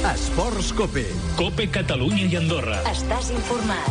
Esports Cope. Cope Catalunya i Andorra. Estàs informat.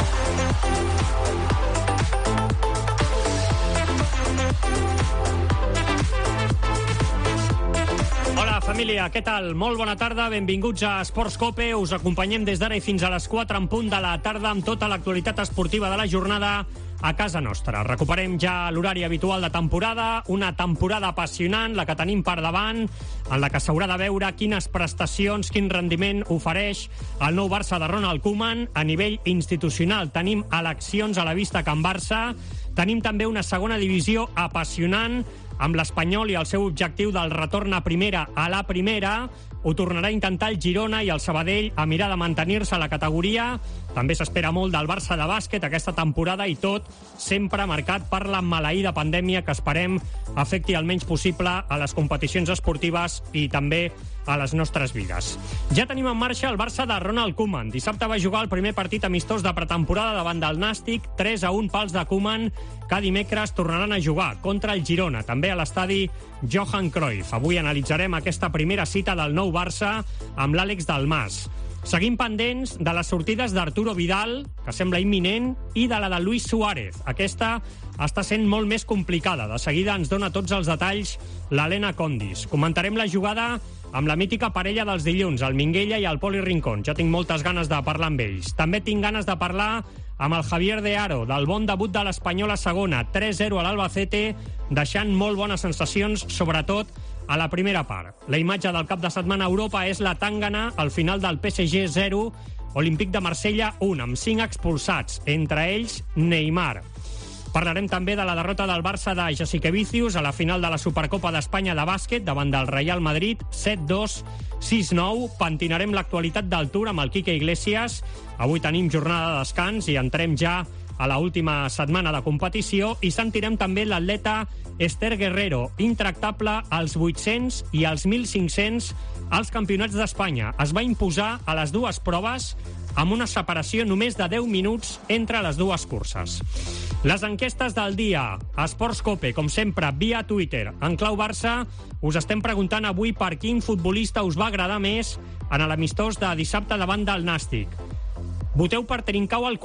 Hola, família, què tal? Molt bona tarda, benvinguts a Esports Cope. Us acompanyem des d'ara i fins a les 4 en punt de la tarda amb tota l'actualitat esportiva de la jornada a casa nostra. Recuperem ja l'horari habitual de temporada, una temporada apassionant, la que tenim per davant, en la que s'haurà de veure quines prestacions, quin rendiment ofereix el nou Barça de Ronald Koeman. A nivell institucional tenim eleccions a la vista a Can Barça, tenim també una segona divisió apassionant amb l'Espanyol i el seu objectiu del retorn a primera a la primera. Ho tornarà a intentar el Girona i el Sabadell a mirar de mantenir-se a la categoria. També s'espera molt del Barça de bàsquet aquesta temporada i tot sempre marcat per la maleïda pandèmia que esperem afecti el menys possible a les competicions esportives i també a les nostres vides. Ja tenim en marxa el Barça de Ronald Koeman. Dissabte va jugar el primer partit amistós de pretemporada davant del Nàstic, 3-1 pals de Koeman, que dimecres tornaran a jugar contra el Girona, també a l'estadi Johan Cruyff. Avui analitzarem aquesta primera cita del nou Barça amb l'Àlex Dalmas. Seguim pendents de les sortides d'Arturo Vidal, que sembla imminent, i de la de Luis Suárez. Aquesta està sent molt més complicada. De seguida ens dona tots els detalls l'Helena Condis. Comentarem la jugada amb la mítica parella dels dilluns, el Minguella i el Poli Rincón. Ja tinc moltes ganes de parlar amb ells. També tinc ganes de parlar amb el Javier de Haro, del bon debut de l'Espanyol a segona, 3-0 a l'Albacete, deixant molt bones sensacions, sobretot a la primera part. La imatge del cap de setmana a Europa és la tàngana al final del PSG 0, Olímpic de Marsella 1, amb 5 expulsats, entre ells Neymar. Parlarem també de la derrota del Barça de Jasikevičius a la final de la Supercopa d'Espanya de bàsquet davant del Real Madrid, 7-2, 6-9. Pentinarem l'actualitat del Tour amb el Quique Iglesias. Avui tenim jornada de descans i entrem ja a l'última setmana de competició i sentirem també l'atleta Esther Guerrero, intractable als 800 i als 1.500 als campionats d'Espanya. Es va imposar a les dues proves amb una separació només de 10 minuts entre les dues curses. Les enquestes del dia, Esports Cope, com sempre, via Twitter. En clau Barça, us estem preguntant avui per quin futbolista us va agradar més en l'amistós de dissabte davant del Nàstic. Voteu per Trincao al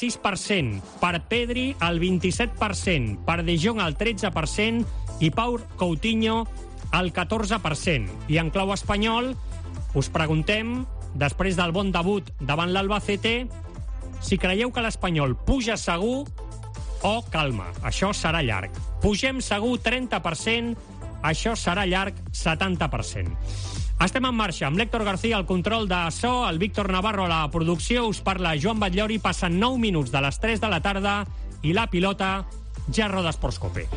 46%, per Pedri al 27%, per De Jong al 13% i Pau Coutinho al 14%. I en clau espanyol us preguntem, després del bon debut davant l'Albacete, si creieu que l'Espanyol puja segur o calma, això serà llarg. Pugem segur 30%, això serà llarg 70%. Estem en marxa amb l'Héctor García al control de so, el Víctor Navarro a la producció, us parla Joan Batllori, passen 9 minuts de les 3 de la tarda i la pilota ja roda Esports Cope.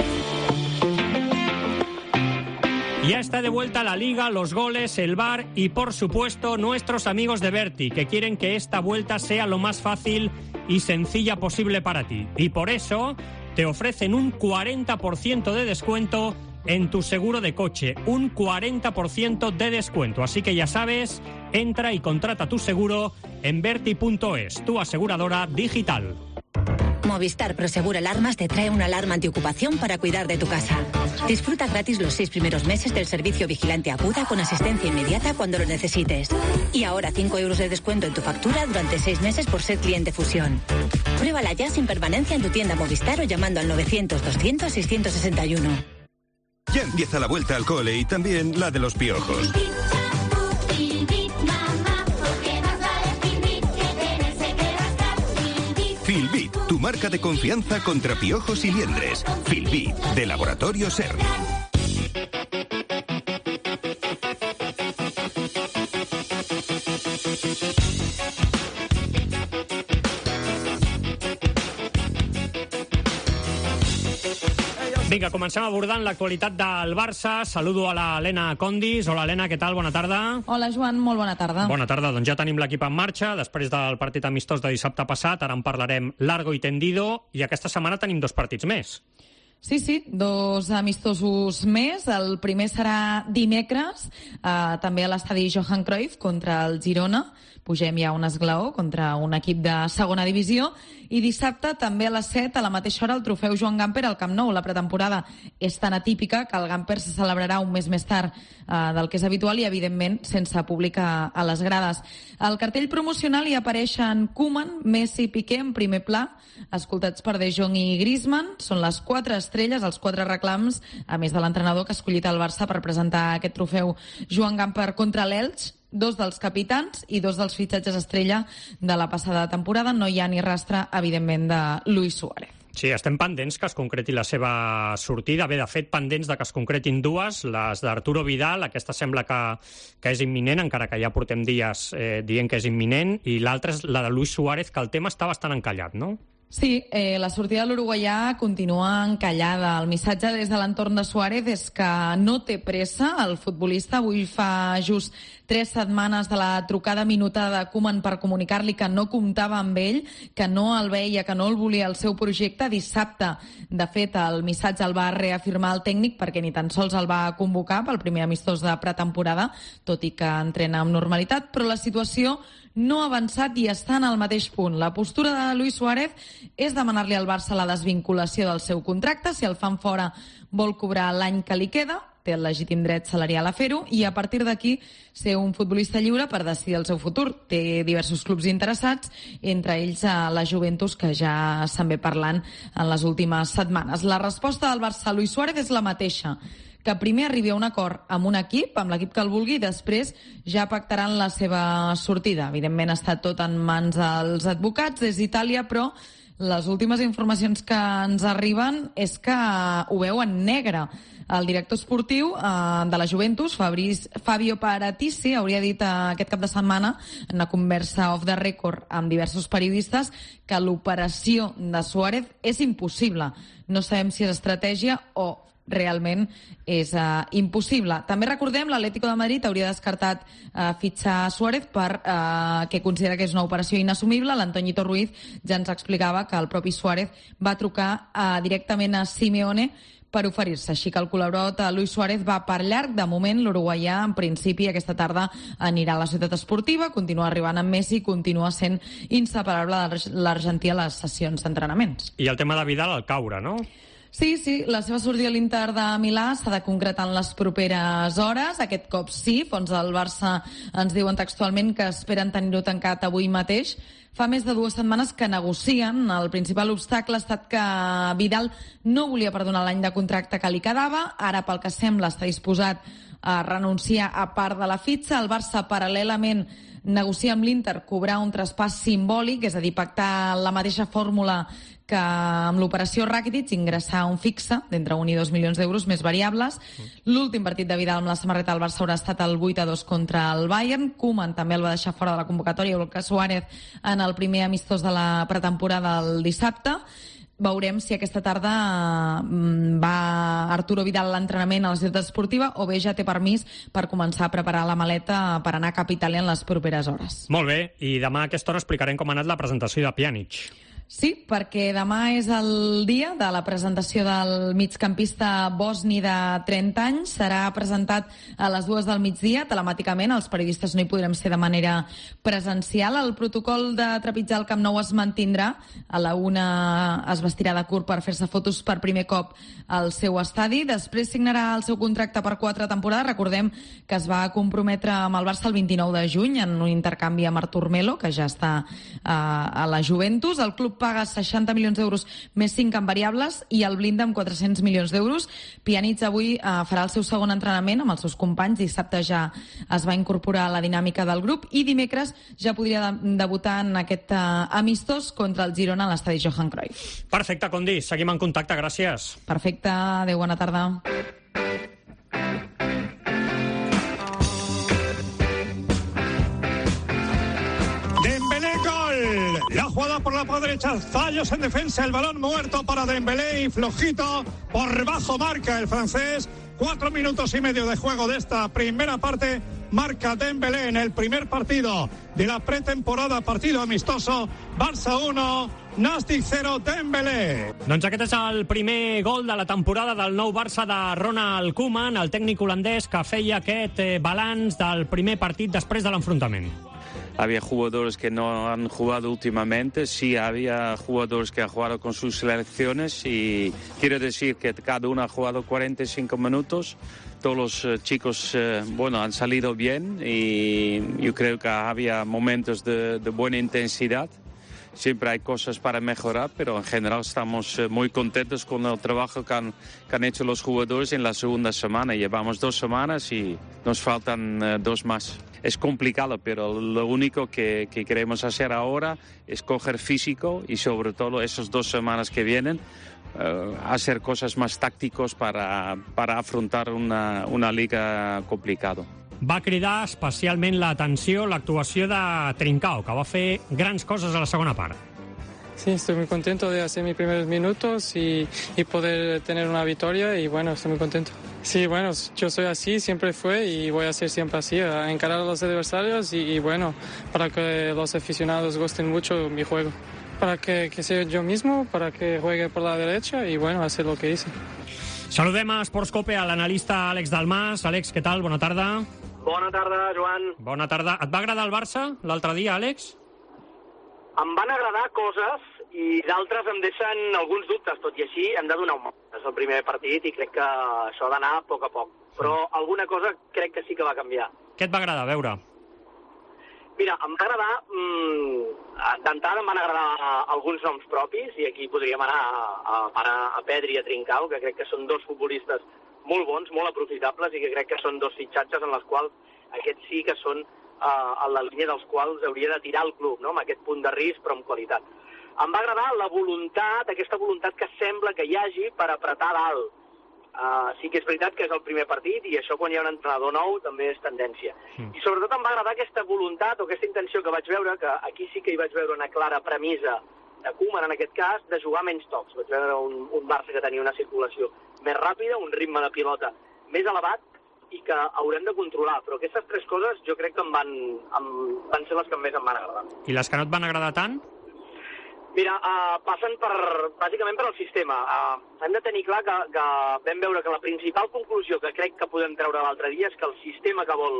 Ya está de vuelta la Liga, los goles, el VAR y, por supuesto, nuestros amigos de Berti, que quieren que esta vuelta sea lo más fácil y sencilla posible para ti. Y por eso te ofrecen un 40% de descuento en tu seguro de coche. Un 40% de descuento. Así que ya sabes, entra y contrata tu seguro en Berti.es, tu aseguradora digital. Movistar Prosegur Alarmas te trae una alarma antiocupación para cuidar de tu casa. Disfruta gratis los 6 primeros meses del servicio Vigilante Aguda con asistencia inmediata cuando lo necesites. Y ahora 5 euros de descuento en tu factura durante 6 meses por ser cliente Fusión. Pruébala ya sin permanencia en tu tienda Movistar o llamando al 900-200-661. Ya empieza la vuelta al cole y también la de los piojos. Filbit, tu marca de confianza contra piojos y liendres. Filbit, de Laboratorio SER. Vinga, comencem abordant l'actualitat del Barça. Saludo a l'Helena Condis. Hola, Helena, què tal? Bona tarda. Hola, Joan, molt bona tarda. Bona tarda, doncs ja tenim l'equip en marxa. Després del partit amistós de dissabte passat, ara en parlarem largo i tendido, i aquesta setmana tenim 2 partits més. Sí, 2 amistosos més. El primer serà dimecres, també a l'estadi Johan Cruyff contra el Girona. Pugem ja un esglaó contra un equip de segona divisió. I dissabte, també a les 7, a la mateixa hora, el trofeu Joan Gamper al Camp Nou. La pretemporada és tan atípica que el Gamper se celebrarà un mes més tard del que és habitual i, evidentment, sense públic a les grades. Al cartell promocional hi apareixen Koeman, Messi i Piqué en primer pla, escoltats per De Jong i Griezmann. Són les 4 estrelles, els 4 reclams, a més de l'entrenador que ha escollit el Barça per presentar aquest trofeu Joan Gamper contra l'Elx. 2 dels capitans i 2 dels fitxatges estrella de la passada temporada. No hi ha ni rastre, evidentment, de Luis Suárez. Sí, estem pendents que es concreti la seva sortida. Bé, de fet, pendents de que es concretin 2, les d'Arturo Vidal, aquesta sembla que és imminent, encara que ja portem dies dient que és imminent, i l'altra és la de Luis Suárez, que el tema està bastant encallat, no? Sí, la sortida de l'uruguaià continua encallada. El missatge des de l'entorn de Suárez és que no té pressa. El futbolista avui fa just 3 setmanes de la trucada minuta de Koeman per comunicar-li que no comptava amb ell, que no el veia, que no el volia al seu projecte. Dissabte, de fet, el missatge el va reafirmar el tècnic perquè ni tan sols el va convocar pel primer amistós de pretemporada, tot i que entrena amb normalitat, però la situació no ha avançat i està en el mateix punt. La postura de Luis Suárez és demanar-li al Barça la desvinculació del seu contracte. Si el fan fora vol cobrar l'any que li queda, té el legítim dret salarial a fer-ho, i a partir d'aquí ser un futbolista lliure per decidir el seu futur. Té diversos clubs interessats, entre ells la Juventus, que ja se'n ve parlant en les últimes setmanes. La resposta del Barça a Luis Suárez és la mateixa, que primer arribi a un acord amb un equip, amb l'equip que el vulgui, i després ja pactaran la seva sortida. Evidentment està tot en mans dels advocats des d'Itàlia, però les últimes informacions que ens arriben és que ho veu en negre. El director esportiu de la Juventus, Fabio Paratici, hauria dit aquest cap de setmana en una conversa off the record amb diversos periodistes que l'operació de Suárez és impossible. No sabem si és estratègia o realment és impossible. També recordem, l'Atlético de Madrid hauria descartat fitxar Suárez perquè considera que és una operació inassumible. L'Antoñito Ruiz ja ens explicava que el propi Suárez va trucar directament a Simeone per oferir-se. Així que el col·laborador de Luis Suárez va per llarg. De moment, l'uruguaià, en principi, aquesta tarda anirà a la ciutat esportiva, continua arribant amb Messi, continua sent inseparable de l'argentí a les sessions d'entrenaments. I el tema de Vidal al caure, no? Sí, la seva sortida a l'Inter de Milà s'ha de concretar en les properes hores. Aquest cop sí, fons del Barça ens diuen textualment que esperen tenir-ho tancat avui mateix. Fa més de 2 setmanes que negocien. El principal obstacle ha estat que Vidal no volia perdonar l'any de contracte que li quedava. Ara, pel que sembla, està disposat a renunciar a part de la fitxa. El Barça, paral·lelament, negocia amb l'Inter cobrar un traspàs simbòlic, és a dir, pactar la mateixa fórmula que amb l'operació Rakitic, ingressar un fixe d'entre 1 i 2 milions d'euros més variables. L'últim partit de Vidal amb la samarreta del Barça haurà estat el 8-2 contra el Bayern. Koeman també el va deixar fora de la convocatòria, igual que Suárez en el primer amistós de la pretemporada el dissabte. Veurem si aquesta tarda va Arturo Vidal a l'entrenament a la ciutat esportiva o bé ja té permís per començar a preparar la maleta per anar a cap Itàlia en les properes hores. Molt bé, i demà a aquesta hora explicarem com ha anat la presentació de Pjanic. Sí, perquè demà és el dia de la presentació del migcampista bosni de 30 anys. Serà presentat a les 2 del migdia, telemàticament. Els periodistes no hi podrem ser de manera presencial. El protocol de trepitjar el Camp Nou es mantindrà. A la 1 es vestirà de curt per fer-se fotos per primer cop al seu estadi. Després signarà el seu contracte per 4 temporades. Recordem que es va comprometre amb el Barça el 29 de juny en un intercanvi amb Artur Melo, que ja està a la Juventus. El club paga 60 milions d'euros més 5 en variables i el blinda amb 400 milions d'euros. Pjanic avui farà el seu segon entrenament amb els seus companys. Dissabte ja es va incorporar a la dinàmica del grup i dimecres ja podria debutar en aquest amistós contra el Girona a l'estadi Johan Cruyff. Perfecte, Condi. Seguim en contacte. Gràcies. Perfecte. Adéu, bona tarda. La jugada por la derecha, fallos en defensa, el balón muerto para Dembélé y flojito, por bajo marca el francés. 4 minutos y medio de juego de esta primera parte, marca Dembélé en el primer partido de la pretemporada, partido amistoso. Barça 1, Nàstic 0, Dembélé. Doncs aquest és el primer gol de la temporada del nou Barça de Ronald Koeman, el tècnic holandès que feia aquest balanç del primer partit després de l'enfrontament. Había jugadores que no han jugado últimamente, sí había jugadores que han jugado con sus selecciones y quiero decir que cada uno ha jugado 45 minutos. Todos los chicos han salido bien y yo creo que había momentos de buena intensidad. Siempre hay cosas para mejorar, pero en general estamos muy contentos con el trabajo que han hecho los jugadores en la segunda semana. Llevamos 2 semanas y nos faltan 2 más. Es complicado, pero lo único que queremos hacer ahora es coger físico y sobre todo esas 2 semanas que vienen hacer cosas más tácticos para afrontar una liga complicada. Va cridar especialment l'atenció l'actuació de Trincao, que va fer grans coses a la segona part. Sí, estoy muy contento de hacer mis primeros minutos y poder tener una victoria y bueno, estoy muy contento. Sí, bueno, yo soy así, siempre fue y voy a ser siempre así, a encarar a los adversarios y bueno, para que los aficionados gusten mucho mi juego. Para que sea yo mismo, para que juegue por la derecha y bueno, hacer lo que hice. Saludem a Sportscope a l'analista Àlex Dalmas. Àlex, què tal? Bona tarda. Bona tarda, Joan. Bona tarda. Et va agradar el Barça l'altre dia, Àlex? Em van agradar coses i d'altres em deixen alguns dubtes. Tot i així, hem de donar un mot. És el primer partit i crec que això ha d'anar a poc a poc. Però alguna cosa crec que sí que va canviar. Què et va agradar? A veure. Mira, em va agradar... D'entrada em van agradar alguns noms propis i aquí podríem anar a Pedri i a Trincao, que crec que són 2 futbolistes molt bons, molt aprofitables i que crec que són 2 fitxatges en les quals aquests sí que són a la línia dels quals hauria de tirar el club, no? Amb aquest punt de risc però amb qualitat. Em va agradar la voluntat, aquesta voluntat que sembla que hi hagi per apretar dalt. Sí que és veritat que és el primer partit i això quan hi ha un entrenador nou també és tendència. I sobretot em va agradar aquesta voluntat o aquesta intenció que vaig veure, que aquí sí que hi vaig veure una clara premissa de Koeman en aquest cas, de jugar menys tocs. Vaig veure un Barça que tenia una circulació més ràpida, un ritme de pilota més elevat i que haurem de controlar. Però aquestes 3 coses jo crec que van ser les que més em van agradar. I les que no et van agradar tant? Mira, passen bàsicament per al sistema. Hem de tenir clar que vam veure que la principal conclusió que crec que podem treure l'altre dia és que el sistema que vol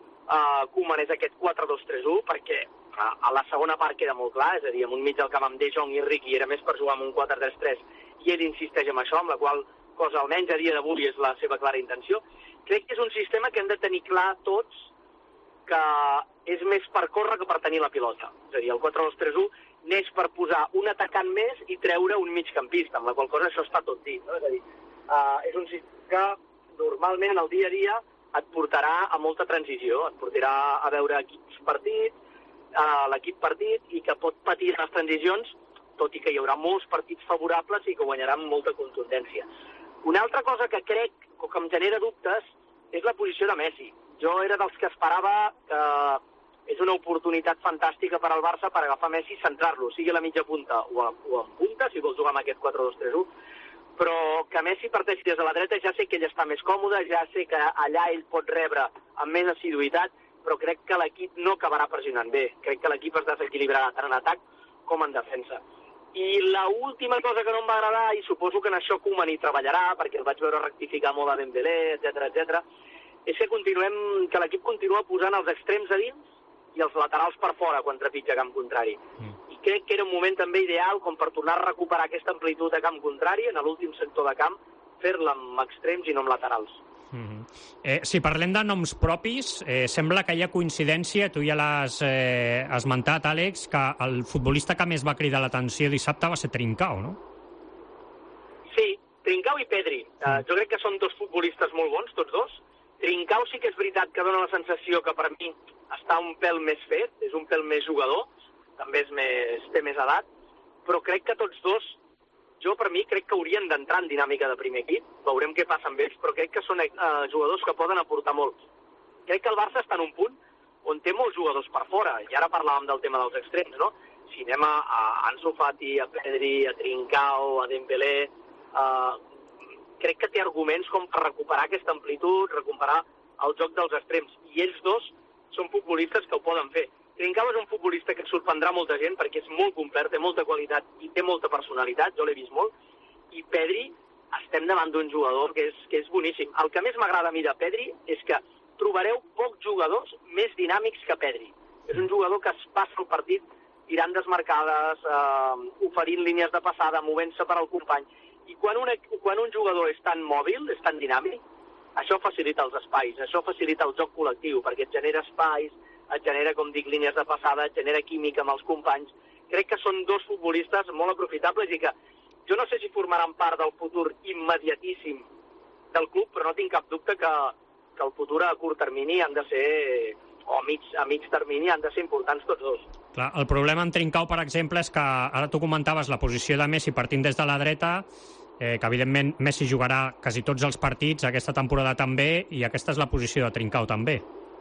Koeman és aquest 4-2-3-1, perquè a la segona part queda molt clar, és a dir, amb un mig del camp amb De Jong i Riqui era més per jugar amb un 4-3-3 i ell insisteix en això, amb la qual cosa almenys a dia d'avui és la seva clara intenció. Crec que és un sistema que hem de tenir clar tots que és més per córrer que per tenir la pilota. És a dir, el 4-2-3-1 neix per posar un atacant més i treure un migcampista, amb la qual cosa això està tot dit. No? És a dir, és un sistema que normalment en el dia a dia et portarà a molta transició, et portarà a veure equips partits, l'equip partit, i que pot patir les transicions, tot i que hi haurà molts partits favorables i que guanyaran molta contundència. Una altra cosa que crec o que em genera dubtes és la posició de Messi. Jo era dels que esperava que és una oportunitat fantàstica per al Barça per agafar Messi i centrar-lo, sigui a la mitja punta o en punta, si vols jugar amb aquest 4-2-3-1, però que Messi parteixi des de la dreta ja sé que ell està més còmode, ja sé que allà ell pot rebre amb més assiduïtat, però crec que l'equip no acabarà pressionant bé. Crec que l'equip es desequilibrarà tant en atac com en defensa. I l'última cosa que no em va agradar, i suposo que en això Koeman hi treballarà, perquè el vaig veure rectificar molt a Dembélé, etc., és que l'equip continua posant els extrems a dins i els laterals per fora quan trepitja camp contrari. I crec que era un moment també ideal com per tornar a recuperar aquesta amplitud de camp contrari en l'últim sector de camp, fer-la amb extrems i no amb laterals. Si parlem de noms propis, sembla que hi ha coincidència, tu ja l'has esmentat, Àlex, que el futbolista que més va cridar l'atenció dissabte va ser Trincao, no? Sí, Trincao i Pedri. Jo crec que són 2 futbolistes molt bons, tots 2. Trincao sí que és veritat que dona la sensació que per mi està un pèl més fet, és un pèl més jugador, també té més edat, però crec que tots 2, jo per mi crec que haurien d'entrar en dinàmica de primer equip, veurem què passa amb ells, però crec que són jugadors que poden aportar molt. Crec que el Barça està en un punt on té molts jugadors per fora, i ara parlàvem del tema dels extrems, no? Si anem a Ansu Fati, a Pedri, a Trincao, a Dembélé, crec que té arguments com per recuperar aquesta amplitud, recuperar el joc dels extrems, i ells 2 són futbolistes que ho poden fer. Trincao és un futbolista que sorprendrà molta gent perquè és molt complet, té molta qualitat i té molta personalitat, jo l'he vist molt, i Pedri, estem davant d'un jugador que és boníssim. El que més m'agrada a mi de Pedri és que trobareu pocs jugadors més dinàmics que Pedri. És un jugador que es passa el partit tirant desmarcades, oferint línies de passada, movent-se per al company. I quan un jugador és tan mòbil, és tan dinàmic, això facilita els espais, això facilita el joc col·lectiu, perquè et genera espais, et genera, com dic, línies de passada, et genera química amb els companys. Crec que són dos futbolistes molt aprofitables i que jo no sé si formaran part del futur immediatíssim del club, però no tinc cap dubte que el futur a curt termini han de ser, o a mig termini, han de ser importants tots dos. Clar, el problema amb Trincao, per exemple, és que ara tu comentaves la posició de Messi partint des de la dreta, que evidentment Messi jugarà quasi tots els partits, aquesta temporada també, i aquesta és la posició de Trincao també.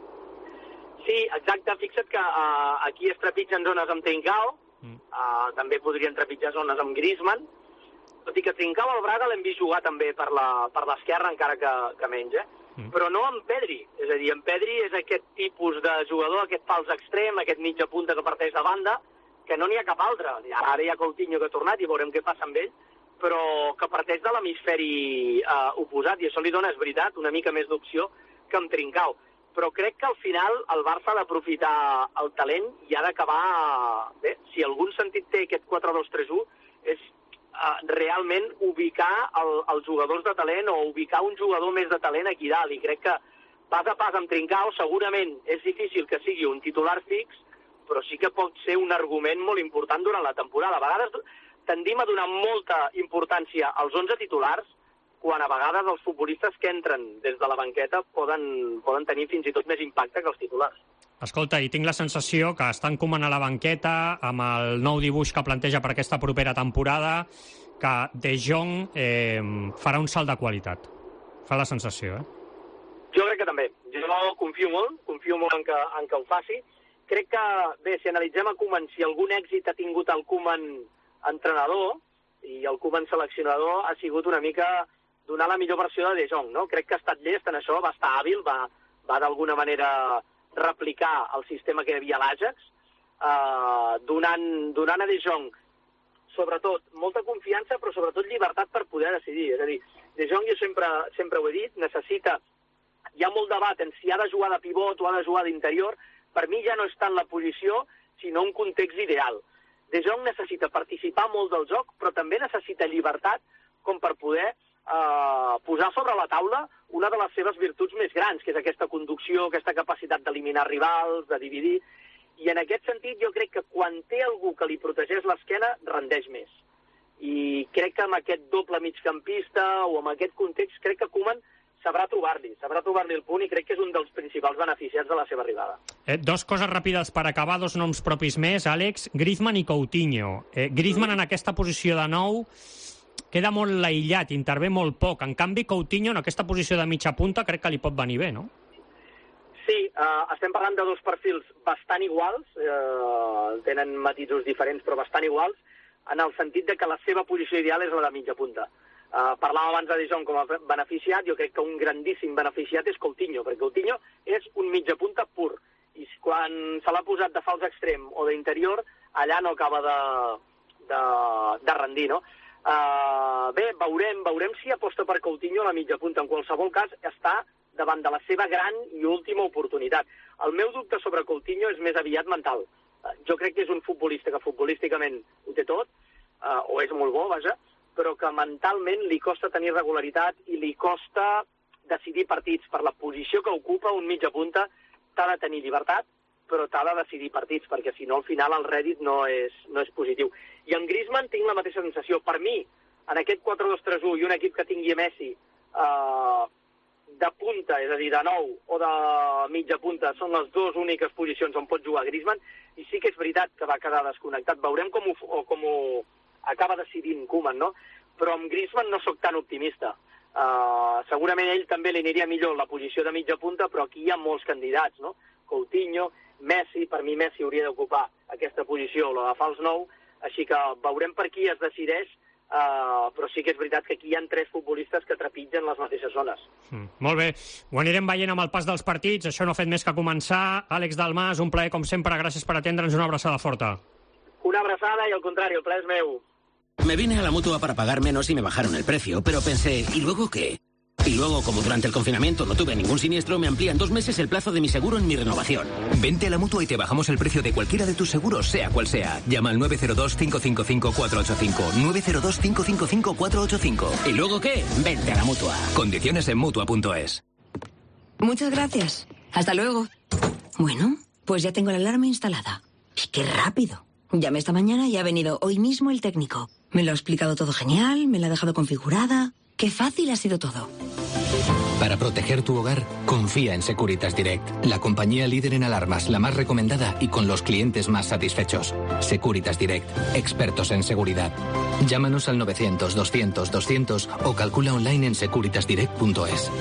Sí, exacte. Fixa't que aquí es trepitgen zones amb Trincao, també podrien trepitjar zones amb Griezmann, tot i que Trincao al Braga l'hem vist jugar també per l'esquerra, encara que menys, però no amb Pedri. És a dir, en Pedri és aquest tipus de jugador, aquest fals extrem, aquest mitja punta que parteix de banda, que no n'hi ha cap altre. Ara hi ha Coutinho que ha tornat i veurem què passa amb ell, però que parteix de l'hemisferi oposat, i això li dona, és veritat, una mica més d'opció que amb Trincao. Però crec que al final el Barça ha d'aprofitar el talent i ha d'acabar... Bé, si algun sentit té aquest 4-2-3-1, és realment ubicar els jugadors de talent o ubicar un jugador més de talent aquí dalt. I crec que pas a pas amb Trincao segurament és difícil que sigui un titular fix, però sí que pot ser un argument molt important durant la temporada. A vegades tendim a donar molta importància als 11 titulars, quan a vegades els futbolistes que entren des de la banqueta poden tenir fins i tot més impacte que els titulars. Escolta, i tinc la sensació que estan Koeman a la banqueta, amb el nou dibuix que planteja per aquesta propera temporada, que De Jong farà un salt de qualitat. Fa la sensació, Jo crec que també. Jo confio molt en que ho faci. Crec que, bé, si analitzem a Koeman, si algun èxit ha tingut el Koeman entrenador i el Koeman seleccionador, ha sigut una mica donar la millor versió de De Jong, no? Crec que ha estat llest en això, va estar hàbil, va d'alguna manera replicar el sistema que hi havia a l'Ajax, donant a De Jong, sobretot, molta confiança, però sobretot llibertat per poder decidir. És a dir, De Jong, jo sempre ho he dit, necessita... Hi ha molt debat en si ha de jugar de pivot o ha de jugar d'interior. Per mi ja no és tant la posició, sinó un context ideal. De Jong necessita participar molt del joc, però també necessita llibertat com per poder posar sobre la taula una de les seves virtuts més grans, que és aquesta conducció, aquesta capacitat d'eliminar rivals, de dividir. I en aquest sentit jo crec que quan té algú que li protegeix l'esquena, rendeix més. I crec que amb aquest doble migcampista o amb aquest context, crec que Koeman sabrà trobar-li el punt, i crec que és un dels principals beneficiats de la seva arribada. Dos coses ràpides per acabar, dos noms propis més, Àlex, Griezmann i Coutinho. Griezmann en aquesta posició de nou queda molt aïllat, intervé molt poc. En canvi, Coutinho en aquesta posició de mitja punta crec que li pot venir bé, no? Sí, estem parlant de dos perfils bastant iguals, tenen matisos diferents però bastant iguals, en el sentit de que la seva posició ideal és la de mitja punta. Parlàvem abans de De Jong com a beneficiat, jo crec que un grandíssim beneficiat és Coutinho, perquè Coutinho és un mitja punta pur, i quan se l'ha posat de fals extrem o d'interior, allà no acaba de rendir, no? Bé, veurem si aposta per Coutinho a la mitja punta. En qualsevol cas, està davant de la seva gran i última oportunitat. El meu dubte sobre Coutinho és més aviat mental. Jo crec que és un futbolista que futbolísticament ho té tot, o és molt bo, vaja, però que mentalment li costa tenir regularitat i li costa decidir partits. Per la posició que ocupa un mitja punta t'ha de tenir llibertat, però t'ha de decidir partits, perquè si no al final el rèdit no és positiu. I amb Griezmann tinc la mateixa sensació. Per mi, en aquest 4-2-3-1 i un equip que tingui Messi de punta, és a dir, de nou o de mitja punta, són les dues úniques posicions on pot jugar Griezmann, i sí que és veritat que va quedar desconnectat. Veurem com ho acaba decidint Koeman, no? Però amb Griezmann no sóc tan optimista. Segurament ell també li aniria millor la posició de mitja punta, però aquí hi ha molts candidats, no? Coutinho, Messi, per mi Messi hauria d'ocupar aquesta posició, la de fals 9, així que veurem per qui es decideix però sí que és veritat que aquí hi ha 3 futbolistes que trepitgen les mateixes zones. Molt bé, ho anirem veient amb el pas dels partits, això no ha fet més que començar. Àlex Dalmas, un plaer com sempre, gràcies per atendre'ns, una abraçada forta. Una abraçada y al contrario, el plaer es meu. Me vine a la Mutua para pagar menos y me bajaron el precio, pero pensé, ¿y luego qué? Y luego, como durante el confinamiento no tuve ningún siniestro, me amplían 2 meses el plazo de mi seguro en mi renovación. Vente a la Mutua y te bajamos el precio de cualquiera de tus seguros, sea cual sea. Llama al 902-555-485. 902-555-485. ¿Y luego qué? Vente a la Mutua. Condiciones en Mutua.es. Muchas gracias. Hasta luego. Bueno, pues ya tengo la alarma instalada. ¡Y qué rápido! Llamé esta mañana y ha venido hoy mismo el técnico. Me lo ha explicado todo genial, me la ha dejado configurada. ¡Qué fácil ha sido todo! Para proteger tu hogar, confía en Securitas Direct, la compañía líder en alarmas, la más recomendada y con los clientes más satisfechos. Securitas Direct, expertos en seguridad. Llámanos al 900-200-200 o calcula online en securitasdirect.es.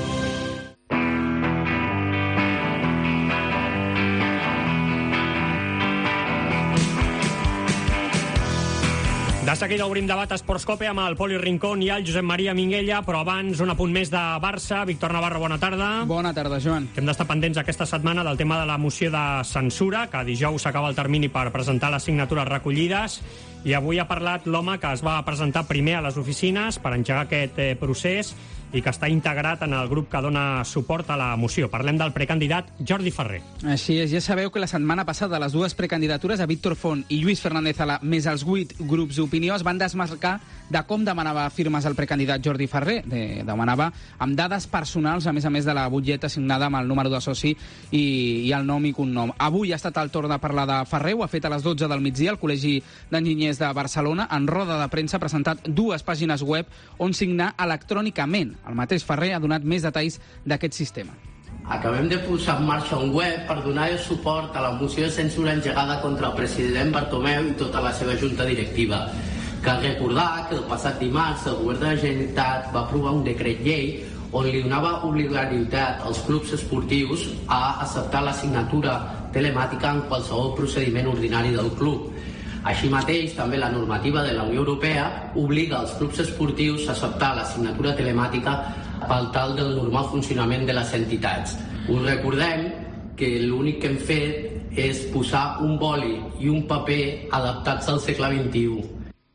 De seguida obrim debat a Esportscope amb el Poli Rincón i el Josep Maria Minguella, però abans un apunt més de Barça. Víctor Navarro, bona tarda. Bona tarda, Joan. Hem d'estar pendents aquesta setmana del tema de la moció de censura, que dijous s'acaba el termini per presentar les signatures recollides, i avui ha parlat l'home que es va presentar primer a les oficines per engegar aquest procés i que està integrat en el grup que dona suport a la moció. Parlem del precandidat Jordi Ferrer. Així és, ja sabeu que la setmana passada les dues precandidatures, a Víctor Font i Lluís Fernández Alà, més els 8 grups d'opinió, es van desmarcar de com demanava firmes el precandidat Jordi Ferrer. Demanava amb dades personals, a més de la butlleta signada amb el número de soci i el nom i cognom. Avui ha estat el torn de parlar de Ferrer, ho ha fet a les 12 del migdia al Col·legi d'Enginyers de Barcelona. En roda de premsa ha presentat 2 pàgines web on signar electrònicament. El mateix Ferrer ha donat més detalls d'aquest sistema. Acabem de posar en marxa un web per donar suport a la moció de censura engegada contra el president Bartomeu i tota la seva junta directiva. Cal recordar que el passat dimarts el govern de la Generalitat va aprovar un decret llei on li donava obligatorietat als clubs esportius a acceptar la signatura telemàtica en qualsevol procediment ordinari del club. Així mateix, també la normativa de la Unió Europea obliga els clubs esportius a acceptar la signatura telemàtica pel tal del normal funcionament de les entitats. Us recordem que l'únic que hem fet és posar un boli i un paper adaptats al segle XXI.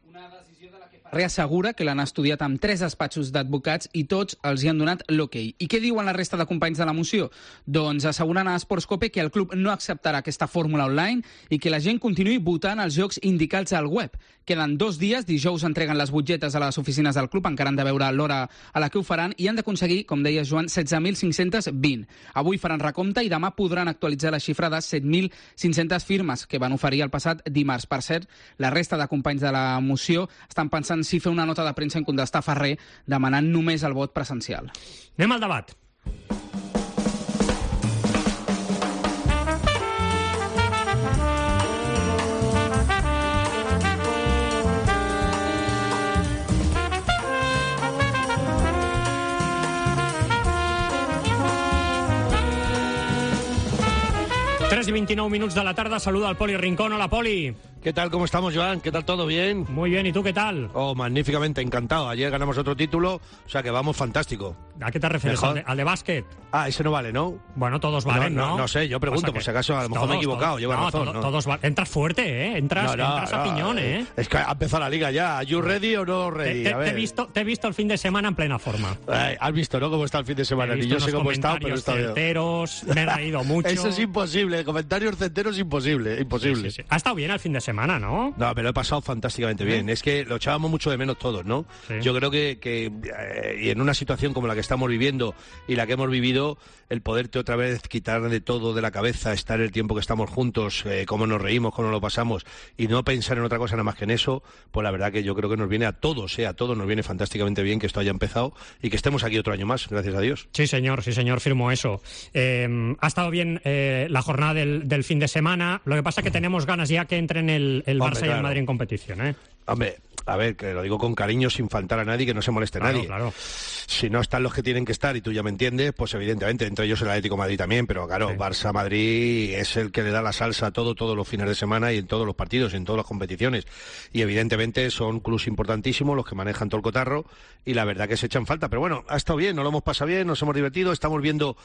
Ferrer assegura que l'han estudiat amb 3 despatxos d'advocats i tots els hi han donat l'okei. I què diuen la resta de companys de la moció? Doncs asseguren a Esportscope que el club no acceptarà aquesta fórmula online i que la gent continuï votant els jocs indicats al web. Queden 2 dies, dijous entreguen les butgetes a les oficines del club, encara han de veure l'hora a la que ho faran, i han d'aconseguir, com deia Joan, 16.520. Avui faran recompte i demà podran actualitzar la xifra de 7.500 firmes que van oferir el passat dimarts. Per cert, la resta de companys de la moció estan pensant si fer una nota de premsa en contestar Ferrer demanant només el vot presencial. Anem al debat. Y 29 minutos de la tarde, saluda al Poli Rincón. Hola, Poli. ¿Qué tal? ¿Cómo estamos, Joan? ¿Qué tal? ¿Todo bien? Muy bien, ¿y tú qué tal? Oh, magníficamente, encantado. Ayer ganamos otro título, o sea que vamos fantástico. ¿A qué te refieres? ¿Al de básquet? Ah, ese no vale, ¿no? Bueno, todos valen, ¿no? No sé, yo pregunto, por si acaso a lo mejor me he equivocado, llevo razón. Todos valen. Entras fuerte, ¿eh? Entras a piñón, ¿eh? Es que ha empezado la liga ya. ¿You ready o no ready? Te he visto el fin de semana en plena forma. Has visto, ¿no? Cómo está el fin de semana. Ni yo sé cómo está, pero está bien. Certeros, me he reído mucho. Eso es imposible, comentarios certeros imposible. Sí. Ha estado bien el fin de semana, ¿no? No, me lo he pasado fantásticamente bien. Es que lo echábamos mucho de menos todos, ¿no? Sí. Yo creo que y en una situación como la que estamos viviendo y la que hemos vivido, el poderte otra vez quitar de todo de la cabeza, estar el tiempo que estamos juntos, cómo nos reímos, cómo lo pasamos, y no pensar en otra cosa nada más que en eso, pues la verdad que yo creo que nos viene a todos nos viene fantásticamente bien que esto haya empezado y que estemos aquí otro año más, gracias a Dios. Sí, señor, firmo eso. Ha estado bien la jornada del fin de semana. Lo que pasa es que tenemos ganas ya que entren el Barça y el Madrid en competición, ¿eh? Hombre, a ver, que lo digo con cariño, sin faltar a nadie, que no se moleste nadie. Claro. Si no están los que tienen que estar, y tú ya me entiendes, pues evidentemente, entre ellos el Atlético de Madrid también, pero claro, sí. Barça-Madrid es el que le da la salsa a todos los fines de semana y en todos los partidos, en todas las competiciones. Y evidentemente son clubes importantísimos los que manejan todo el cotarro, y la verdad que se echan falta. Pero bueno, ha estado bien, nos lo hemos pasado bien, nos hemos divertido, estamos viendo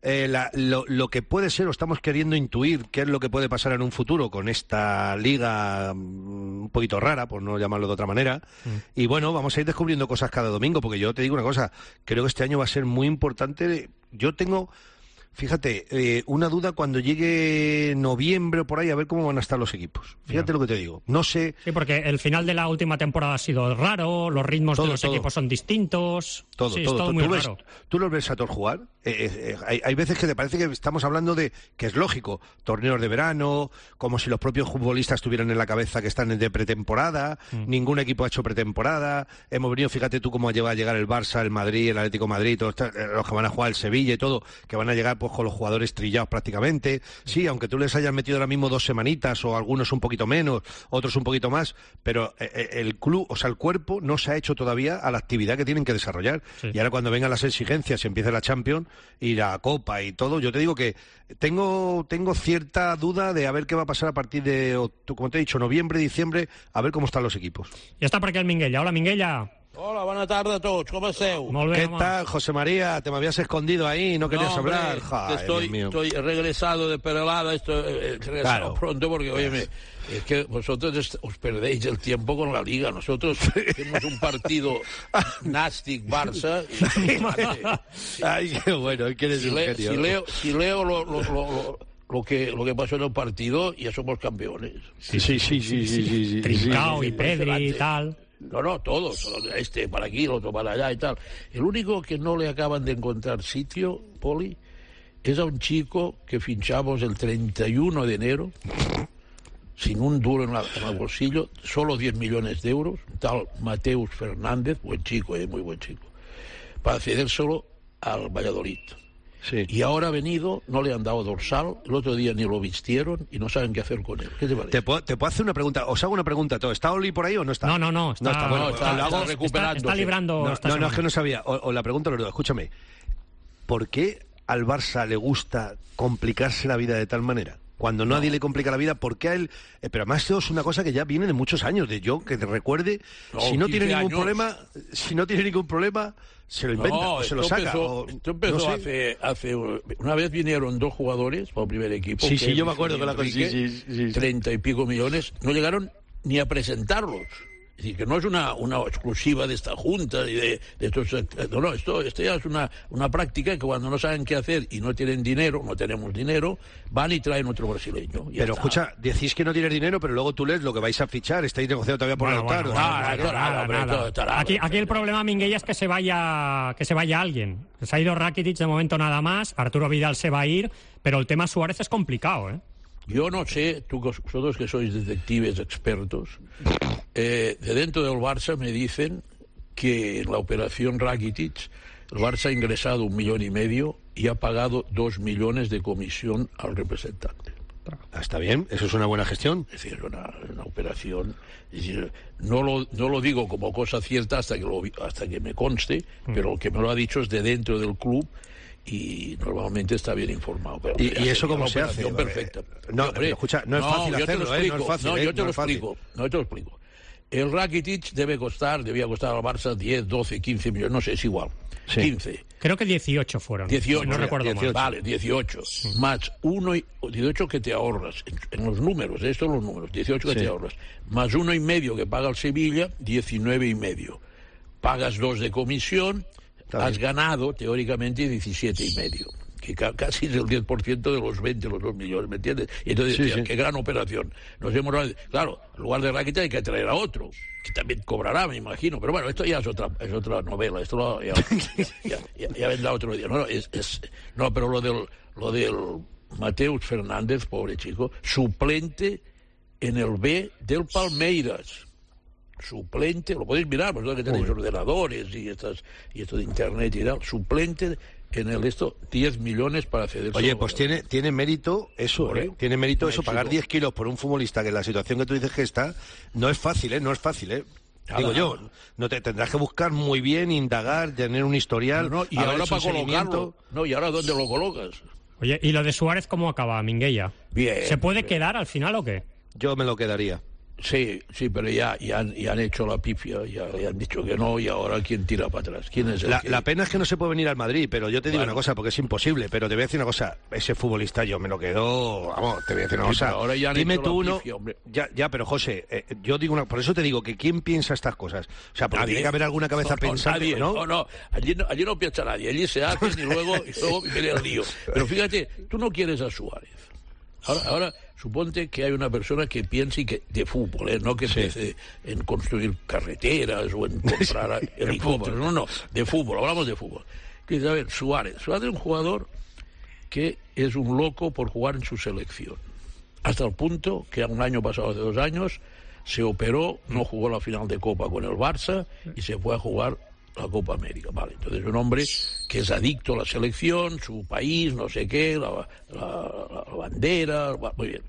lo que puede ser, o estamos queriendo intuir qué es lo que puede pasar en un futuro con esta liga un poquito rara, por no llamarlo de otra manera. Y bueno, vamos a ir descubriendo cosas cada domingo, porque yo te digo una cosa, creo que este año va a ser muy importante. Yo tengo, fíjate, una duda cuando llegue noviembre o por ahí, a ver cómo van a estar los equipos. Fíjate lo que te digo. No sé... Sí, porque el final de la última temporada ha sido raro, los ritmos de los equipos son distintos. Todo. Es todo muy raro. ¿Tú los ves a todos jugar? Hay veces que te parece que estamos hablando de, que es lógico, torneos de verano, como si los propios futbolistas tuvieran en la cabeza que están de pretemporada, ningún equipo ha hecho pretemporada, hemos venido, fíjate tú cómo va a llegar el Barça, el Madrid, el Atlético de Madrid, todos los que van a jugar el Sevilla y todo, que van a llegar pues con los jugadores trillados prácticamente. Sí, aunque tú les hayas metido ahora mismo 2 semanitas, o algunos un poquito menos, otros un poquito más, pero el club, o sea, el cuerpo no se ha hecho todavía a la actividad que tienen que desarrollar. Sí. Y ahora cuando vengan las exigencias y empiece la Champions y la Copa y todo, yo te digo que tengo cierta duda de a ver qué va a pasar a partir de, como te he dicho, noviembre, diciembre, a ver cómo están los equipos. Ya está por aquí el Minguella. Hola, Minguella. Hola, bona tarda a tots, com esteu? ¿Qué tal, José María? Te me habías escondido ahí, no querías hablar. Estoy regresado de Perelada, regresado pronto porque, óyeme, es que vosotros os perdéis el tiempo con la Liga. Nosotros tenemos un partido Nàstic-Barça. Ay, qué bueno, que eres un genio. Si leo lo que pasó en el partido, ya somos campeones. Sí. Trincao y Pedri y tal. No, todos, para aquí, el otro para allá y tal. El único que no le acaban de encontrar sitio, Poli, es a un chico que fichamos el 31 de enero, sin un duro en el bolsillo, solo 10 millones de euros, tal Mateus Fernández, buen chico, muy buen chico, para ceder solo al Valladolid. Sí. Y ahora ha venido, no le han dado dorsal, el otro día ni lo vistieron y no saben qué hacer con él. ¿Qué te parece? ¿Te puedo hacer una pregunta? Os hago una pregunta. ¿Está Oli por ahí o no está? No. Está recuperando. Está librando. No, es que no sabía. O la pregunta, escúchame. ¿Por qué al Barça le gusta complicarse la vida de tal manera? Cuando nadie le complica la vida, ¿por qué a él? Pero además esto es una cosa que ya viene de muchos años, de yo, que te recuerde, si no tiene ningún problema, se lo inventa, se lo saca. Esto empezó hace una vez vinieron 2 jugadores para el primer equipo. Sí, yo me acuerdo que la cosa. Sí. 30 y pico millones, no llegaron ni a presentarlos. Es decir, que no es una exclusiva de esta junta y de estos. No, esto ya es una práctica que cuando no saben qué hacer y no tienen dinero, no tenemos dinero, van y traen otro brasileño. Pero escucha, decís que no tienes dinero, pero luego tú lees lo que vais a fichar, estáis negociando todavía por el altar. Nada. Aquí el problema, Minguella, es que se vaya alguien. Se ha ido Rakitic de momento nada más, Arturo Vidal se va a ir, pero el tema Suárez es complicado, ¿eh? Yo no sé, vosotros que sois detectives expertos, de dentro del Barça me dicen que en la operación Rakitic el Barça ha ingresado 1,5 millones y ha pagado 2 millones de comisión al representante. Está bien, eso es una buena gestión. Es decir, una operación. Es decir, no lo digo como cosa cierta hasta que me conste, pero el que me lo ha dicho es de dentro del club. Y normalmente está bien informado. Pero ¿Y eso cómo se hace? Perfecta. No, escucha, no es fácil hacerlo, no es fácil. Yo te lo explico. El Rakitic debía costar al Barça 10, 12, 15 millones, no sé, es igual. Sí. 15. Creo que 18 fueron. 18, no recuerdo 18. Mal. Vale, 18. Sí. Más 18 que te ahorras. En los números, estos son los números. 18 que te ahorras. Más 1,5 que paga el Sevilla, 19,5. Pagas 2 de comisión. Has ganado, teóricamente, 17,5, que casi es el 10% de los 20, los 2 millones, ¿me entiendes? Y entonces, qué gran operación. Claro, en lugar de Rakitic hay que traer a otro, que también cobrará, me imagino. Pero bueno, esto ya es otra novela, esto ya vendrá otro día. Pero lo del Mateus Fernández, pobre chico, suplente en el B del Palmeiras. Suplente, lo podéis mirar, vosotros que tenéis ordenadores y esto de internet y tal, suplente en el 10 millones para ceder. Oye, pues tiene mérito eso, tiene mérito eso, pagar 10 kilos por un futbolista que en la situación que tú dices que está, no es fácil, Digo yo, no te tendrás que buscar muy bien, indagar, tener un historial. Y ahora para colocarlo. ¿Y ahora dónde lo colocas? Oye, ¿y lo de Suárez cómo acaba, Minguella? Bien. ¿Se puede quedar al final o qué? Yo me lo quedaría. Sí, pero ya han hecho la pifia, ya han dicho que no, y ahora ¿quién tira para atrás? ¿Quién es la pena es que no se puede venir al Madrid, pero yo te digo una cosa, porque es imposible, pero te voy a decir una cosa, ese futbolista yo me lo quedo, vamos, te voy a decir una cosa, ahora ya han dime hecho tú la uno, pifia, hombre. ya, pero José, yo digo por eso te digo que ¿quién piensa estas cosas? O sea, porque tiene que haber alguna cabeza pensando, nadie, ¿no? Allí no piensa nadie, allí se hace y luego viene el lío. Pero fíjate, tú no quieres a Suárez. Ahora, suponte que hay una persona que piense que de fútbol, no que piense en construir carreteras o en comprar helicópteros, no, de fútbol, hablamos de fútbol. Que a ver, Suárez es un jugador que es un loco por jugar en su selección. Hasta el punto que un año pasado, hace 2 años, se operó, no jugó la final de Copa con el Barça y se fue a jugar la Copa América, vale. Entonces un hombre que es adicto a la selección, su país, no sé qué, la bandera, muy bien.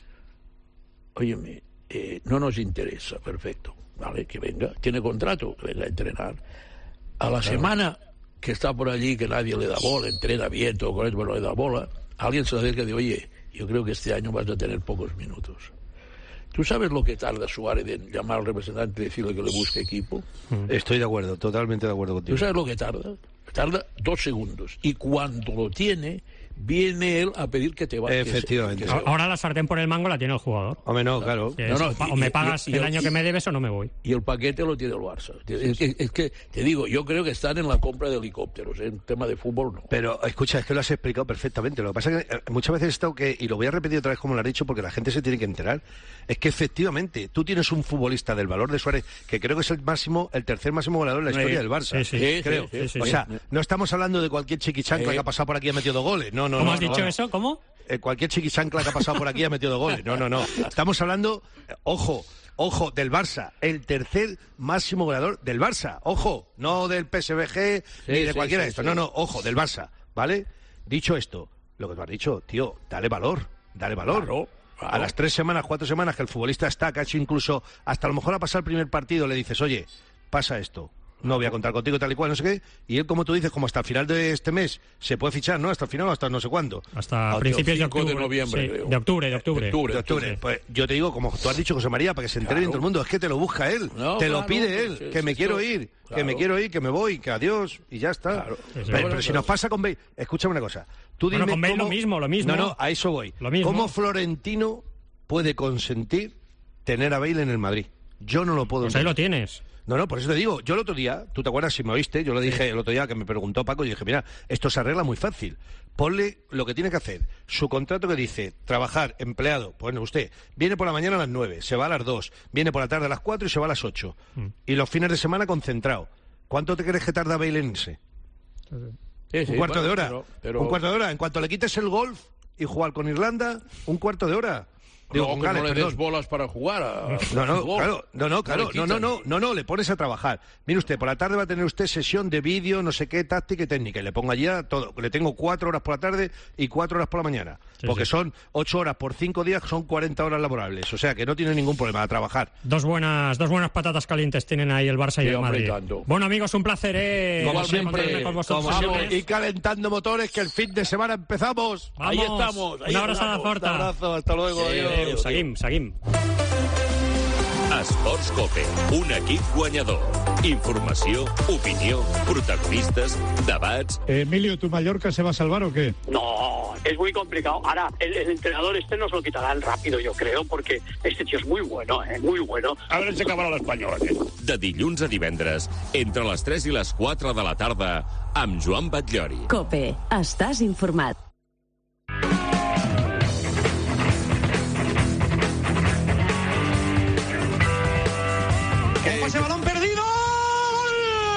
Óyeme, no nos interesa, perfecto, vale, que venga, tiene contrato, que venga a entrenar. A la semana que está por allí, que nadie le da bola, entrena bien, todo con eso, pero no le da bola, alguien se le acerca y dice, oye, yo creo que este año vas a tener pocos minutos. ¿Tú sabes lo que tarda Suárez en llamar al representante y decirle que le busque equipo? Estoy de acuerdo, totalmente de acuerdo contigo. ¿Tú sabes lo que tarda? Tarda 2 segundos. Y cuando lo tiene, viene él a pedir que te vayas. Efectivamente. Ahora la sartén por el mango la tiene el jugador. Hombre, no, claro. O me pagas el año que me debes o no me voy. Y el paquete lo tiene el Barça. Es que, te digo, yo creo que están en la compra de helicópteros. En tema de fútbol, no. Pero, escucha, es que lo has explicado perfectamente. Lo que pasa es que muchas veces he estado y lo voy a repetir otra vez como lo has dicho, porque la gente se tiene que enterar, es que efectivamente, tú tienes un futbolista del valor de Suárez, que creo que es el tercer máximo goleador en la historia del Barça. Creo. O sea, no estamos hablando de cualquier chiquichancla que ha pasado por aquí y ha metido 2 goles. No. ¿Cómo has dicho eso? ¿Cómo? Cualquier chiquichancla que ha pasado por aquí ha metido 2 goles. No. Estamos hablando, ojo, del Barça, el tercer máximo goleador del Barça. Ojo, no del PSVG ni de cualquiera de estos. No, ojo, del Barça, ¿vale? Dicho esto, lo que tú has dicho, tío, dale valor. Claro. A las 3 semanas, 4 semanas que el futbolista está, que ha hecho incluso, hasta a lo mejor ha pasado el primer partido, le dices, oye, pasa esto. No voy a contar contigo tal y cual, no sé qué. Y él, como tú dices, como hasta el final de este mes se puede fichar, ¿no? Hasta el final o hasta no sé cuándo. Hasta principios de octubre. De noviembre, creo. De octubre. Pues yo te digo, como tú has dicho, José María, para que se entere bien todo el mundo, es que te lo busca él. Lo pide él. Que me quiero ir. Que me quiero ir, que me voy, que adiós. Y ya está. Pero si nos pasa con Bale... Escúchame una cosa. Tú dime con Bale cómo... lo mismo. No, a eso voy. Lo mismo. ¿Cómo Florentino puede consentir tener a Bale en el Madrid? Yo no lo puedo entender. Pues ahí lo tienes. No, por eso te digo, yo el otro día, tú te acuerdas si me oíste, yo lo dije el otro día que me preguntó Paco y dije, mira, esto se arregla muy fácil. Ponle lo que tiene que hacer. Su contrato que dice, trabajar, empleado, bueno, usted, viene por la mañana a las 9, se va a las 2, viene por la tarde a las 4 y se va a las 8. Y los fines de semana concentrado. ¿Cuánto te crees que tarda Bale en irse? Un cuarto de hora. Un cuarto de hora. En cuanto le quites el golf y jugar con Irlanda, un cuarto de hora. Digo, con Gales, no le des bolas para jugar No, le pones a trabajar. Mire usted, por la tarde va a tener usted sesión de vídeo, no sé qué, táctica y técnica, y le pongo allí todo. Le tengo 4 horas por la tarde y 4 horas por la mañana, porque son 8 horas por 5 días, son 40 horas laborables, o sea que no tiene ningún problema a trabajar. Dos buenas patatas calientes tienen ahí el Barça y el Madrid. Bueno, amigos, un placer, como siempre, y calentando motores, que el fin de semana empezamos. Vamos. Ahí estamos. Un abrazo a la Forta. Un abrazo, hasta luego, adiós. Seguim. Esports Cope, un equip guanyador. Informació, opinió, protagonistas, debats... Emilio, ¿tu Mallorca se va a salvar o qué? No, es muy complicado. Ahora, el entrenador nos lo quitarán rápido, yo creo, porque este tío es muy bueno, muy bueno. A ver si acabarà l'Espanyol, De dilluns a divendres, entre les 3 i les 4 de la tarda, amb Joan Batllori. Cope, estàs informat. Ese balón perdido. ¡Gol!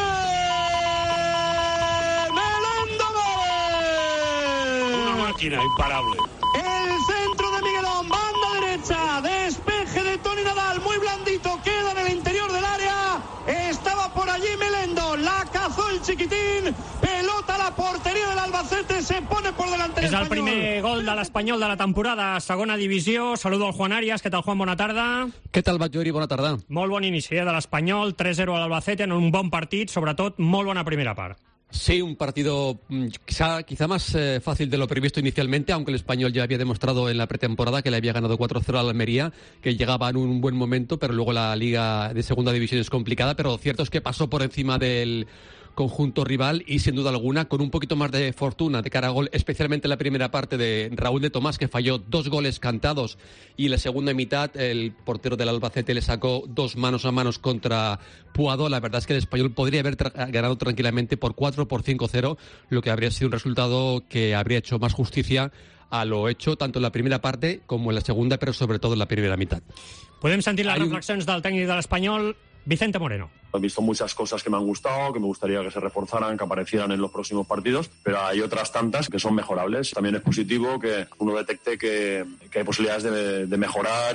¡Melendo gol! Una máquina imparable. El centro de Miguelón, banda derecha, despeje de Toni Nadal, muy blandito, queda en el interior del área. Estaba por allí Melendo, la cazó el chiquitín, pelota a la portería del Albacete. que se pone por delante És el primer gol de l'Espanyol de la temporada, segona divisió. Saludo al Juan Arias. Què tal, Juan? Bona tarda. Què tal, Batllori? Bona tarda. Molt bon inici de l'Espanyol, 3-0 a l'Albacete, en un bon partit, sobretot molt bona primera part. Sí, un partido quizá más fácil de lo previsto inicialmente, aunque el Español ya había demostrado en la pretemporada que le había ganado 4-0 a la Almería, que llegaba en un buen momento, pero luego la liga de segunda división es complicada, pero lo cierto es que pasó por encima del conjunto rival y sin duda alguna con un poquito más de fortuna de cara a gol, especialmente en la primera parte de Raúl de Tomás, que falló 2 goles cantados, y en la segunda mitad el portero del Albacete le sacó 2 manos a manos contra Puado. La verdad es que el Español podría haber ganado tranquilamente por 4, por 5-0, lo que habría sido un resultado que habría hecho más justicia a lo hecho tanto en la primera parte como en la segunda, pero sobre todo en la primera mitad. Podem sentir les reflexions del tècnic de l'Espanyol, Vicente Moreno. He visto muchas cosas que me han gustado, que me gustaría que se reforzaran, que aparecieran en los próximos partidos, pero hay otras tantas que son mejorables. También es positivo que uno detecte que hay posibilidades de mejorar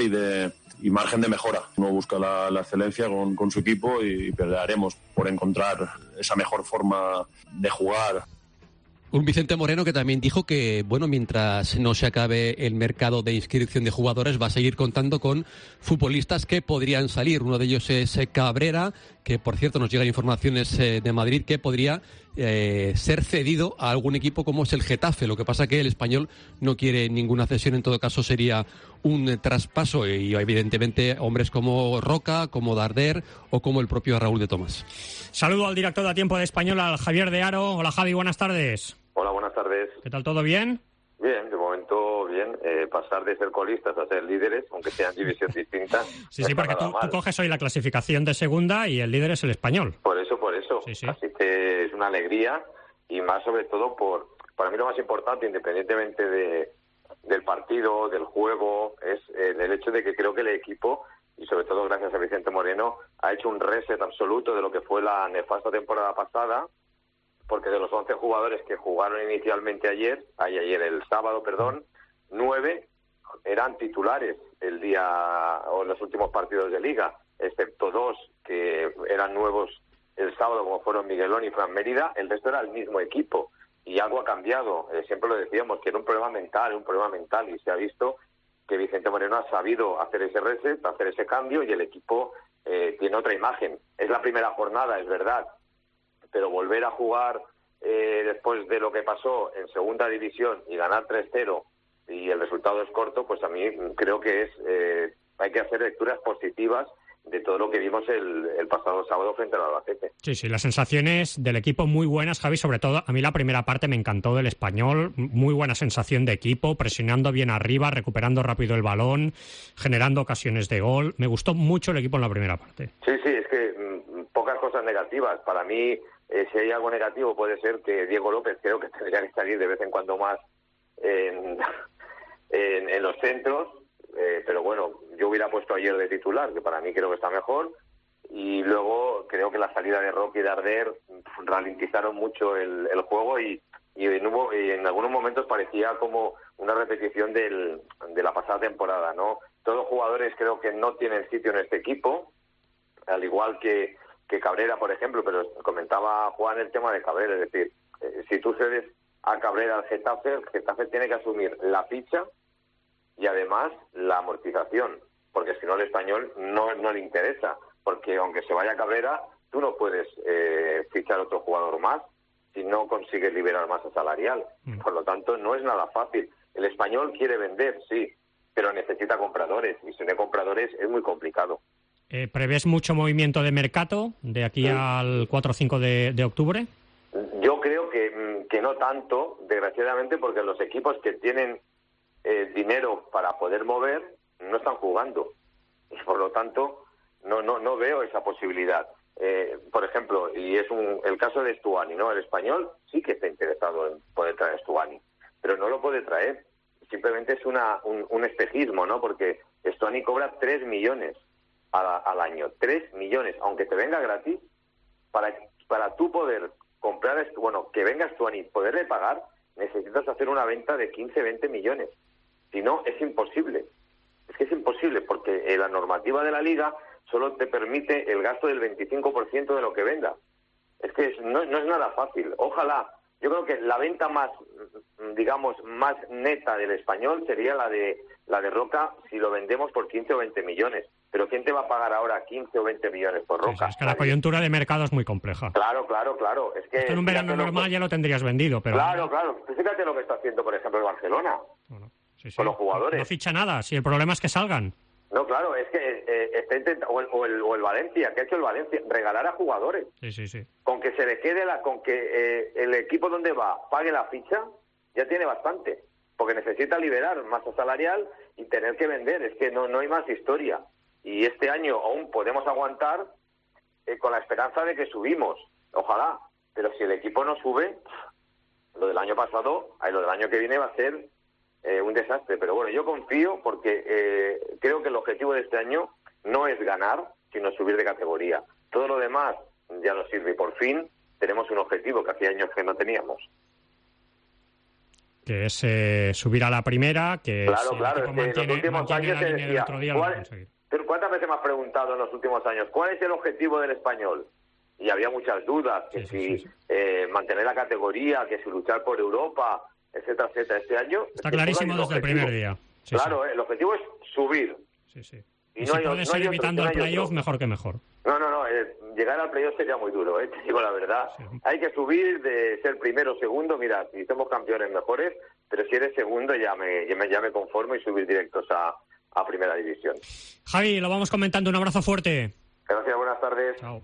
y margen de mejora. Uno busca la excelencia con su equipo y pelearemos por encontrar esa mejor forma de jugar. Un Vicente Moreno que también dijo que, bueno, mientras no se acabe el mercado de inscripción de jugadores, va a seguir contando con futbolistas que podrían salir. Uno de ellos es Cabrera, que por cierto nos llegan informaciones de Madrid que podría ser cedido a algún equipo como es el Getafe. Lo que pasa que el Español no quiere ninguna cesión, en todo caso sería un traspaso, y evidentemente hombres como Roca, como Darder o como el propio Raúl de Tomás. Saludo al director de Tiempo de Español, al Javier de Aro. Hola, Javi, buenas tardes. Hola, buenas tardes. ¿Qué tal, todo bien? Bien, de momento bien. Pasar de ser colistas a ser líderes, aunque sean división distinta. Sí, porque tú coges hoy la clasificación de segunda y el líder es el Español. Por eso. Sí. Así que es una alegría, y más sobre todo para mí lo más importante, independientemente del partido, del juego, es el hecho de que creo que el equipo, y sobre todo gracias a Vicente Moreno, ha hecho un reset absoluto de lo que fue la nefasta temporada pasada, porque de los 11 jugadores que jugaron inicialmente el sábado, 9 eran titulares el día o en los últimos partidos de Liga, excepto 2 que eran nuevos el sábado, como fueron Miguelón y Fran Mérida. El resto era el mismo equipo, y algo ha cambiado. Siempre lo decíamos, que era un problema mental, y se ha visto que Vicente Moreno ha sabido hacer ese reset, hacer ese cambio, y el equipo tiene otra imagen. Es la primera jornada, es verdad, pero volver a jugar después de lo que pasó en segunda división y ganar 3-0 y el resultado es corto, pues a mí creo que hay que hacer lecturas positivas de todo lo que vimos el pasado sábado frente al Albacete. Sí, las sensaciones del equipo muy buenas, Javi, sobre todo a mí la primera parte me encantó del Español, muy buena sensación de equipo, presionando bien arriba, recuperando rápido el balón, generando ocasiones de gol. Me gustó mucho el equipo en la primera parte. Sí, es que pocas cosas negativas. Para mí, si hay algo negativo puede ser que Diego López creo que tendría que salir de vez en cuando más en los centros, pero bueno, yo hubiera puesto ayer de titular, que para mí creo que está mejor, y luego creo que la salida de Roque y de Arder ralentizaron mucho el juego, y en algunos momentos parecía como una repetición de la pasada temporada, ¿no? Todos los jugadores creo que no tienen sitio en este equipo, al igual que Cabrera, por ejemplo, pero comentaba Juan el tema de Cabrera, es decir, si tú cedes a Cabrera al Getafe, el Getafe tiene que asumir la ficha y además la amortización, porque si no el Español no le interesa, porque aunque se vaya Cabrera, tú no puedes fichar otro jugador más si no consigues liberar masa salarial. Por lo tanto, no es nada fácil. El Español quiere vender, sí, pero necesita compradores, y si no hay compradores es muy complicado. ¿Prevés mucho movimiento de mercado de aquí al 4 o 5 de octubre? Yo creo que no tanto, desgraciadamente, porque los equipos que tienen dinero para poder mover no están jugando, y por lo tanto no veo esa posibilidad. Por ejemplo, y es el caso de Stuani, ¿no? El Español sí que está interesado en poder traer a Stuani, pero no lo puede traer. Simplemente es un espejismo, ¿no? Porque Stuani cobra 3 millones al año, 3 millones, aunque te venga gratis, para tú poder comprar, que venga Stuani y poderle pagar, necesitas hacer una venta de 15, 20 millones. Si no, es imposible. Es que es imposible, porque la normativa de la Liga solo te permite el gasto del 25% de lo que venda. Es que no es nada fácil. Ojalá yo creo que la venta más, digamos, más neta del Español sería la de Roca si lo vendemos por 15 o 20 millones. Pero ¿quién te va a pagar ahora 15 o 20 millones por Roca? Sí, es que la coyuntura de mercado es muy compleja. Claro. Es que en un verano normal ya lo tendrías vendido, pero... Claro. Fíjate lo que está haciendo, por ejemplo, el Barcelona. Con los jugadores. No ficha nada, si el problema es que salgan. No, claro, es que está intentando, o el Valencia, ¿qué ha hecho el Valencia? Regalar a jugadores. Sí. Con que se le quede con que el equipo donde va pague la ficha, ya tiene bastante. Porque necesita liberar masa salarial y tener que vender. Es que no hay más historia. Y este año aún podemos aguantar con la esperanza de que subimos. Ojalá. Pero si el equipo no sube, lo del año que viene va a ser un desastre. Pero bueno, yo confío porque creo que el objetivo de este año no es ganar, sino subir de categoría. Todo lo demás ya nos sirve. Y por fin tenemos un objetivo que hacía años que no teníamos. Que es subir a la primera, que claro, es que en los últimos años se decía, ¿cuántas veces me has preguntado en los últimos años cuál es el objetivo del Español? Y había muchas dudas, que mantener la categoría, que si luchar por Europa, etcétera. Este año está clarísimo desde el primer día. El objetivo es subir. Y si puedes ir evitando el playoff, mejor que mejor. No, llegar al playoff sería muy duro, te digo la verdad. Hay que subir de ser primero o segundo, mira, si somos campeones mejores, pero si eres segundo ya me conformo y subir directos a primera división. Javi, lo vamos comentando, un abrazo fuerte. Gracias, buenas tardes. Chao.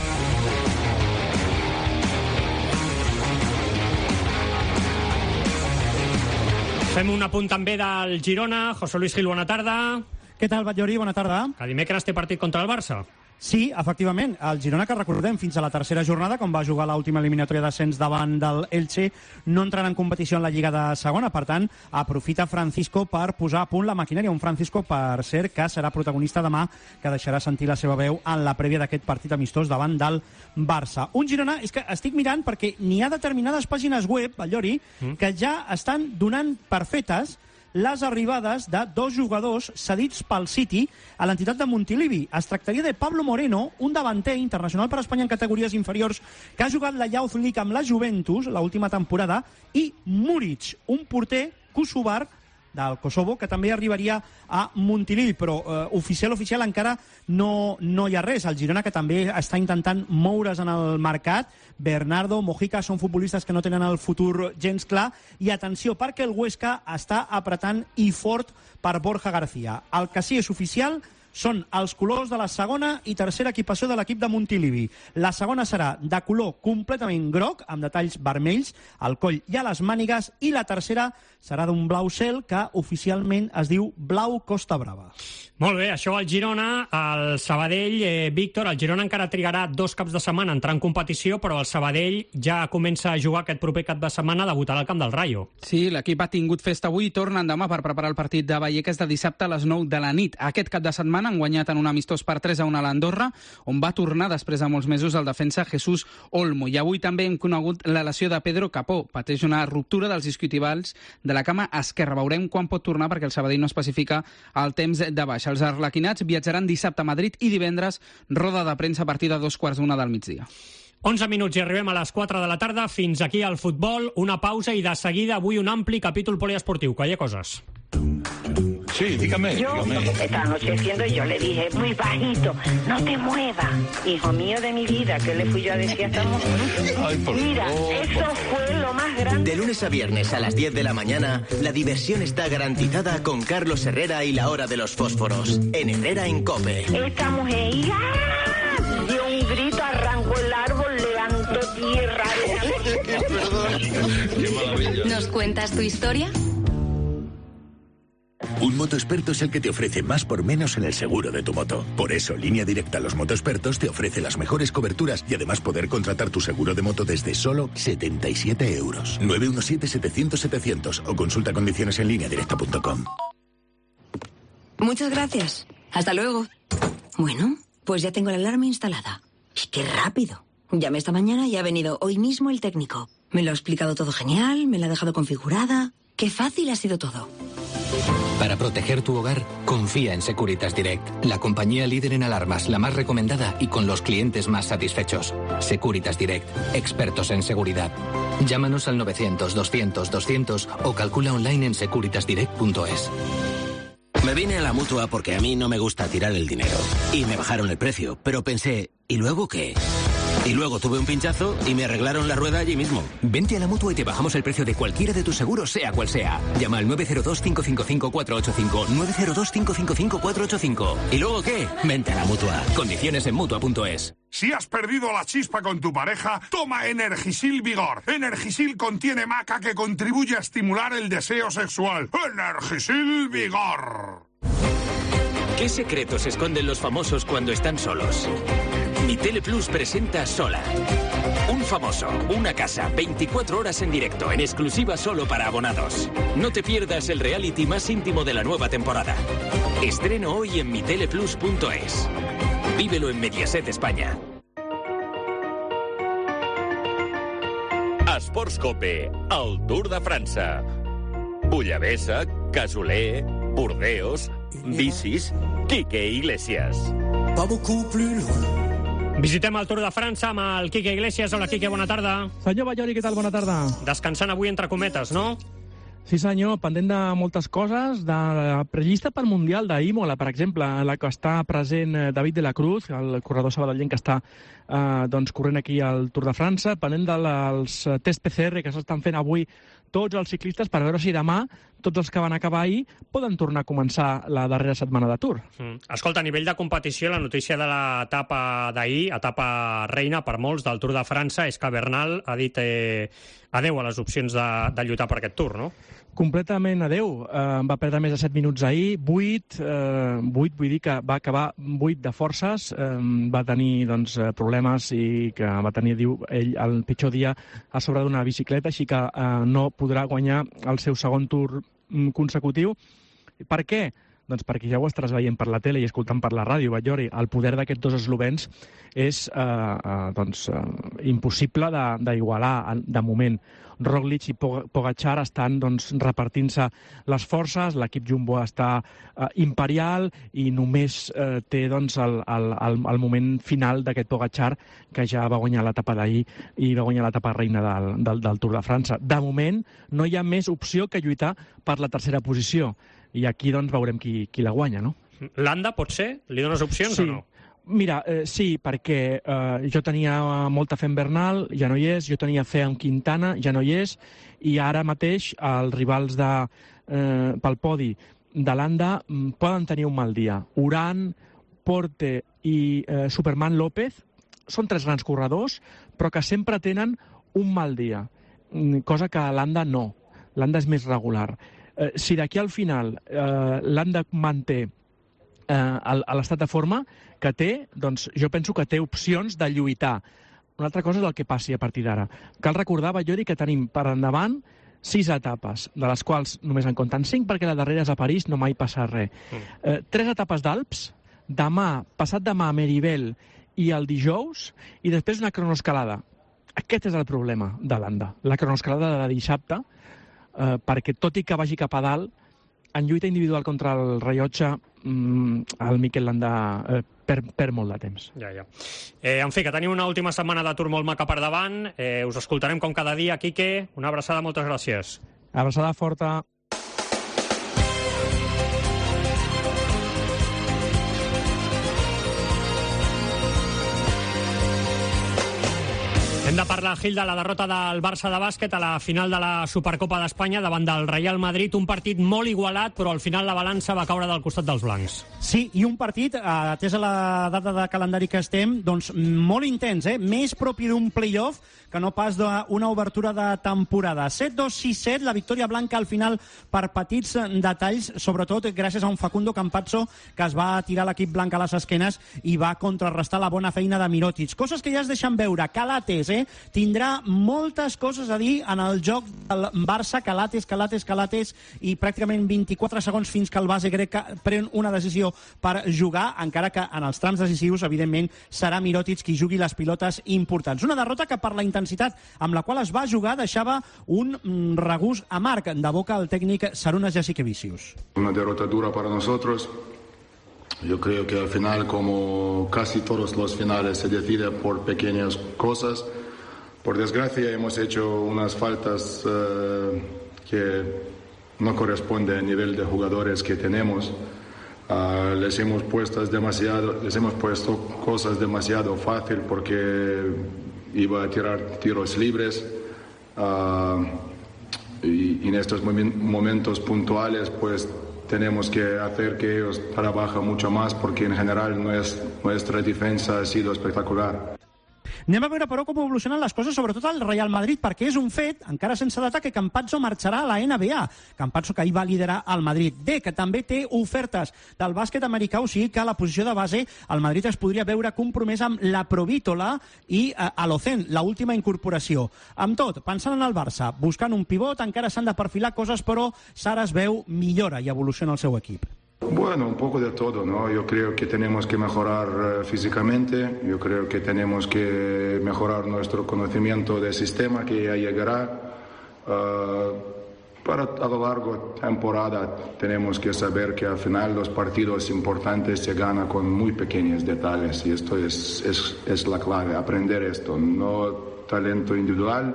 Fem un apunt també del Girona. José Luis Gil, bona tarda. Què tal, Batllori? Bona tarda. Que dimecres té partit contra el Barça. Sí, efectivament. El Girona, que recordem, fins a la tercera jornada, com va jugar l'última eliminatòria d'ascens davant del Elche, no entrarà en competició en la Lliga de Segona. Per tant, aprofita Francisco per posar a punt la maquinària. Un Francisco, per cert, que serà protagonista demà, que deixarà sentir la seva veu en la prèvia d'aquest partit amistós davant del Barça. Un Girona, és que estic mirant perquè n'hi ha determinades pàgines web, Batllori, que ja estan donant per fetes les arribades de dos jugadors cedits pel City a l'entitat de Montilivi. Es tractaria de Pablo Moreno, un davanter internacional per Espanya en categories inferiors que ha jugat la Youth League amb la Juventus l'última temporada, i Muric, un porter kosovar del Kosovo, que també arribaria a Montilivi, però oficial encara no hi ha res. El Girona, que també està intentant moure's en el mercat. Bernardo, Mojica són futbolistes que no tenen el futur gens clar. I atenció, perquè el Huesca està apretant i fort per Borja García. El que sí és oficial són els colors de la segona i tercera equipació de l'equip de Montilivi. La segona serà de color completament groc, amb detalls vermells al coll i a les mànigues, i la tercera serà d'un blau cel que oficialment es diu blau Costa Brava. Molt bé, això al Girona. El Sabadell, Víctor, el Girona encara trigarà 2 caps de setmana a entrar en competició, però el Sabadell ja comença a jugar aquest proper cap de setmana, debutarà al camp del Rayo. Sí, l'equip ha tingut festa avui i tornen demà per preparar el partit de Vallecas de dissabte a les 9 de la nit. Aquest cap de setmana han guanyat en un amistós per 3-1 a l'Andorra, on va tornar després de molts mesos el defensa Jesús Olmo. I avui també hem conegut la lesió de Pedro Capó. Pateix una ruptura dels isquiotibials de la cama esquerra. Veurem quan pot tornar, perquè el Sabadell no especifica el temps de baixa. Els arlequinats viatjaran dissabte a Madrid i divendres roda de premsa a partir de 2:15 del migdia. 11 minuts i arribem a les 4 de la tarda. Fins aquí al futbol, una pausa i de seguida avui un ampli capítol poliesportiu. Que hi ha coses. Sí, dígame. Yo estaba anocheciendo y yo le dije muy bajito, no te muevas, hijo mío de mi vida, que le fui yo a decir a esta mujer. Mira, eso fue lo más grande. De lunes a viernes a las 10 de la mañana, la diversión está garantizada con Carlos Herrera y la hora de los fósforos, en Herrera en COPE. Esta mujer dio un grito, arrancó el árbol, levantó tierra. Perdón. Qué maravilla. ¿Nos cuentas tu historia? Un motoexperto es el que te ofrece más por menos en el seguro de tu moto. Por eso, Línea Directa Los Motoexpertos te ofrece las mejores coberturas y además poder contratar tu seguro de moto desde solo 77 euros. 917-700-700 o consulta condiciones en lineadirecta.com. Muchas gracias. Hasta luego. Bueno, pues ya tengo la alarma instalada. ¡Y qué rápido! Llamé esta mañana y ha venido hoy mismo el técnico. Me lo ha explicado todo genial, me la ha dejado configurada. ¡Qué fácil ha sido todo! Para proteger tu hogar, confía en Securitas Direct, la compañía líder en alarmas, la más recomendada y con los clientes más satisfechos. Securitas Direct, expertos en seguridad. Llámanos al 900-200-200 o calcula online en securitasdirect.es. Me vine a la Mutua porque a mí no me gusta tirar el dinero. Y me bajaron el precio, pero pensé, ¿y luego qué? Y luego tuve un pinchazo y me arreglaron la rueda allí mismo. Vente a la Mutua y te bajamos el precio de cualquiera de tus seguros, sea cual sea. Llama al 902-555-485. 902-555-485. ¿Y luego qué? Vente a la Mutua. Condiciones en Mutua.es. Si has perdido la chispa con tu pareja, toma Energisil Vigor. Energisil contiene maca que contribuye a estimular el deseo sexual. Energisil Vigor. ¿Qué secretos esconden los famosos cuando están solos? Mi Teleplus presenta Sola. Un famoso, una casa, 24 horas en directo, en exclusiva solo para abonados. No te pierdas el reality más íntimo de la nueva temporada. Estreno hoy en miteleplus.es. Vívelo en Mediaset España. Esports Cope, el Tour de França. Bullabessa, Casolé, Burdeos, bicis, Quique Iglesias. Visitem el Tour de França amb el Quique Iglesias. Hola, Quique, bona tarda. Senyor Ballori, què tal? Bona tarda. Descansant avui entre cometes, no? Sí, senyor, pendent de moltes coses, de la prellista pel Mundial d'Imola, per exemple, en la que està present David de la Cruz, el corredor sabadellenc que està corrent aquí al Tour de França, pendent dels tests PCR que s'estan fent avui tots els ciclistes per veure si demà tots els que van acabar ahir poden tornar a començar la darrera setmana de Tour. Escolta, a nivell de competició, la notícia de l'etapa d'ahir, etapa reina per molts del Tour de França, és que Bernal ha dit adeu a les opcions de lluitar per aquest Tour, no? Completament adeu. Va perdre més de 7 minuts ahir, 8, vull dir que va acabar 8 de forces, va tenir problemes i que va tenir, diu ell, el pitjor dia a sobre d'una bicicleta, així que no podrà guanyar el seu segon Tour consecutiu. Per què? Doncs perquè ja ho estaràs veient per la tele i escoltant per la ràdio, Ballori. El poder d'aquests dos eslovens és impossible d'igualar de moment. Roglic i Pogačar estan repartint-se les forces, l'equip Jumbo està imperial i només té el moment final d'aquest Pogačar, que ja va guanyar l'etapa d'ahir i va guanyar l'etapa reina del Tour de França. De moment no hi ha més opció que lluitar per la tercera posició. I aquí veurem qui la guanya, no? Landa, pot ser? Li dones opcions o no? Mira, sí, perquè jo tenia molta fe en Bernal, ja no hi és, jo tenia fe en Quintana, ja no hi és, i ara mateix els rivals pel podi de Landa poden tenir un mal dia. Urán, Porte i Superman López són 3 grans corredors, però que sempre tenen un mal dia, cosa que Landa no. Landa és més regular. Si d'aquí al final Landa manté l'estat de forma que té, doncs jo penso que té opcions de lluitar. Una altra cosa és el que passi a partir d'ara. Cal recordar, Ballori, que tenim per endavant 6 etapes, de les quals només en compten 5 perquè la darrera és a París, no mai passa res. 3 etapes d'Alps, demà, passat demà a Meribel i el dijous, i després una cronoescalada. Aquest és el problema de Landa, la cronoescalada de dissabte, perquè tot i que vagi cap a dalt, en lluita individual contra el rellotge, el Mikel Landa perd molt de temps. Ja. En fi, que tenim una última setmana de Tour molt maca per davant. Us escoltarem com cada dia, Quique. Una abraçada, moltes gràcies. Abraçada forta. Hem de parlar, Gil, de la derrota del Barça de bàsquet a la final de la Supercopa d'Espanya davant del Real Madrid. Un partit molt igualat, però al final la balança va caure del costat dels blancs. Sí, i un partit, atès a la data de calendari que estem, doncs molt intens, més propi d'un play-off que no pas d'una obertura de temporada. 7-2-6-7, la victòria blanca al final per petits detalls, sobretot gràcies a un Facundo Campazzo que es va tirar l'equip blanc a les esquenes i va contrarrestar la bona feina de Mirotic. Coses que ja es deixen veure. Calates, tindrà moltes coses a dir en el joc del Barça, calates, i pràcticament 24 segons fins que el base grec pren una decisió per jugar, encara que en els trams decisius, evidentment, serà Mirotic qui jugui les pilotes importants. Una derrota que per la intensitat amb la qual es va jugar deixava un regust amarg de boca al técnico Šarūnas Jasikevičius. Una derrota dura para nosotros. Yo creo que al final, como casi todos los finales, se decide por pequeñas cosas. Por desgracia, hemos hecho unas faltas que no corresponden al nivel de jugadores que tenemos. Les hemos puesto cosas demasiado fácil porque iba a tirar tiros libres. Y en estos momentos puntuales, pues tenemos que hacer que ellos trabajen mucho más, porque en general nuestra defensa ha sido espectacular. Anem a veure, però, com evolucionen les coses, sobretot al Real Madrid, perquè és un fet, encara sense data, que Campazzo marxarà a la NBA. Campazzo, que ahir va liderar el Madrid. Bé, que també té ofertes del bàsquet americà, o sigui que a la posició de base el Madrid es podria veure compromès amb la Provítola i Alocen, l'última incorporació. Amb tot, pensant en el Barça, buscant un pivot, encara s'han de perfilar coses, però Sara es veu millora i evoluciona el seu equip. Bueno, un poco de todo, ¿no? Yo creo que tenemos que mejorar físicamente, yo creo que tenemos que mejorar nuestro conocimiento del sistema que ya llegará. Para a lo largo de la temporada tenemos que saber que al final los partidos importantes se ganan con muy pequeños detalles, y esto es la clave, aprender esto. No talento individual,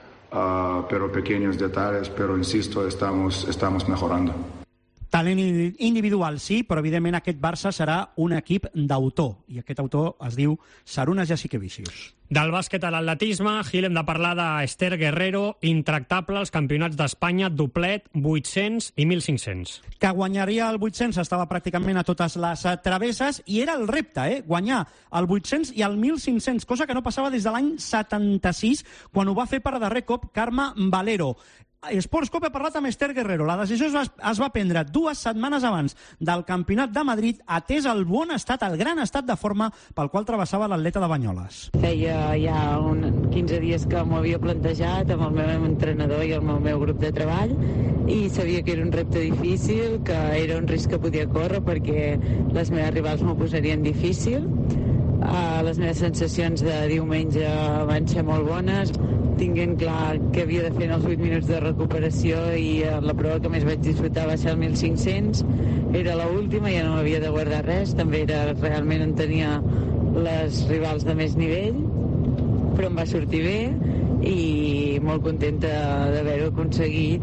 pero pequeños detalles, pero insisto, estamos mejorando. Talent individual, sí, però evidentment aquest Barça serà un equip d'autor, i aquest autor es diu Šarūnas Jasikevičius. Del bàsquet a l'atletisme, Gil, hem de parlar d'Ester Guerrero, intractable als campionats d'Espanya, doblet, 800 i 1.500. Que guanyaria el 800 estava pràcticament a totes les travesses, i era el repte, guanyar el 800 i el 1.500, cosa que no passava des de l'any 76, quan ho va fer per darrer cop Carme Valero. Sportscope ha parlat amb Ester Guerrero. La decisió es va prendre 2 setmanes abans del Campionat de Madrid, atès el bon estat, el gran estat de forma pel qual travessava l'atleta de Banyoles. Feia ja 15 dies que m'ho havia plantejat amb el meu entrenador i amb el meu grup de treball, i sabia que era un repte difícil, que era un risc que podia córrer perquè les meves rivals m'ho posarien difícil. Les meves sensacions de diumenge van ser molt bones, tinguent clar que havia de fer en els 8 minuts de recuperació, i la prova que més vaig disfrutar va ser el 1.500, era l'última, ja no m'havia de guardar res, també era realment on tenia les rivals de més nivell, però em va sortir bé i molt contenta d'haver-ho aconseguit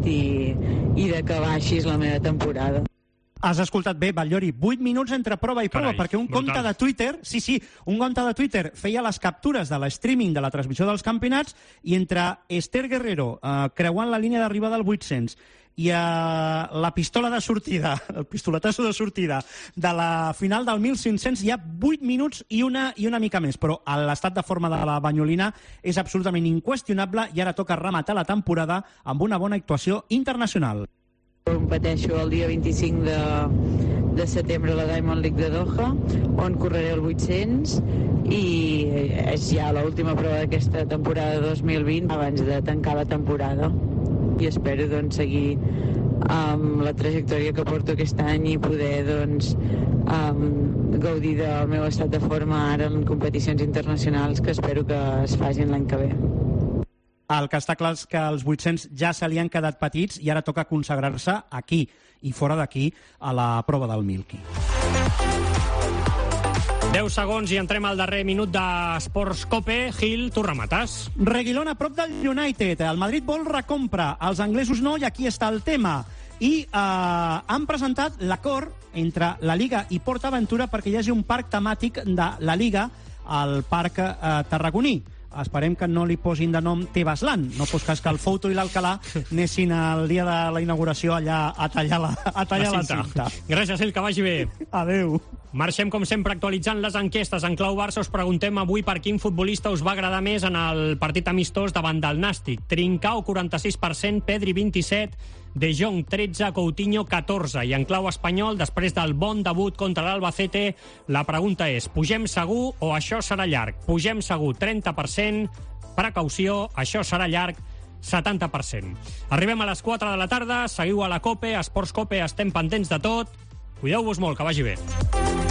i d'acabar així la meva temporada. Has escoltat bé, Batllori, 8 minuts entre prova i prova, perquè un compte de Twitter, un compte de Twitter feia les captures de l'streaming de la transmissió dels campionats, i entre Ester Guerrero creuant la línia d'arribada del 800 i la pistola de sortida, el pistoletazo de sortida de la final del 1.500, hi ha 8 minuts i una mica més, però l'estat de forma de la banyolina és absolutament inqüestionable, i ara toca rematar la temporada amb una bona actuació internacional. Competeixo el dia 25 de setembre a la Diamond League de Doha, on correré el 800, i és ja l'última prova d'aquesta temporada 2020 abans de tancar la temporada. I espero seguir amb la trajectòria que porto aquest any i poder gaudir del meu estat de forma ara en competicions internacionals que espero que es facin l'any que ve. El que està clar és que els 800 ja se li han quedat petits i ara toca consagrar-se aquí i fora d'aquí a la prova del Milky. 10 segons i entrem al darrer minut d'Esports Cope. Gil, tu remates. Reguilón a prop del United. El Madrid vol recompra, els anglesos no, i aquí està el tema. I han presentat l'acord entre la Liga i PortAventura perquè hi hagi un parc temàtic de la Liga al Parc Tarragoní. Esperem que no li posin de nom Tebasland. No fos cas que el Fouto i l'Alcalà anessin el dia de la inauguració allà a tallar la cinta. Gràcies, Gil, que vagi bé. Adéu. Marxem, com sempre, actualitzant les enquestes. En clau Barça us preguntem avui per quin futbolista us va agradar més en el partit amistós davant del Nàstic. Trincao, 46%, Pedri, 27%, De Jong, 13%, Coutinho, 14%. I en clau espanyol, després del bon debut contra l'Albacete, la pregunta és: pugem segur o això serà llarg? Pugem segur, 30%, precaució, això serà llarg, 70%. Arribem a les 4 de la tarda, seguiu a la COPE, a Esports COPE, estem pendents de tot. Cuideu-vos molt, que vagi bé.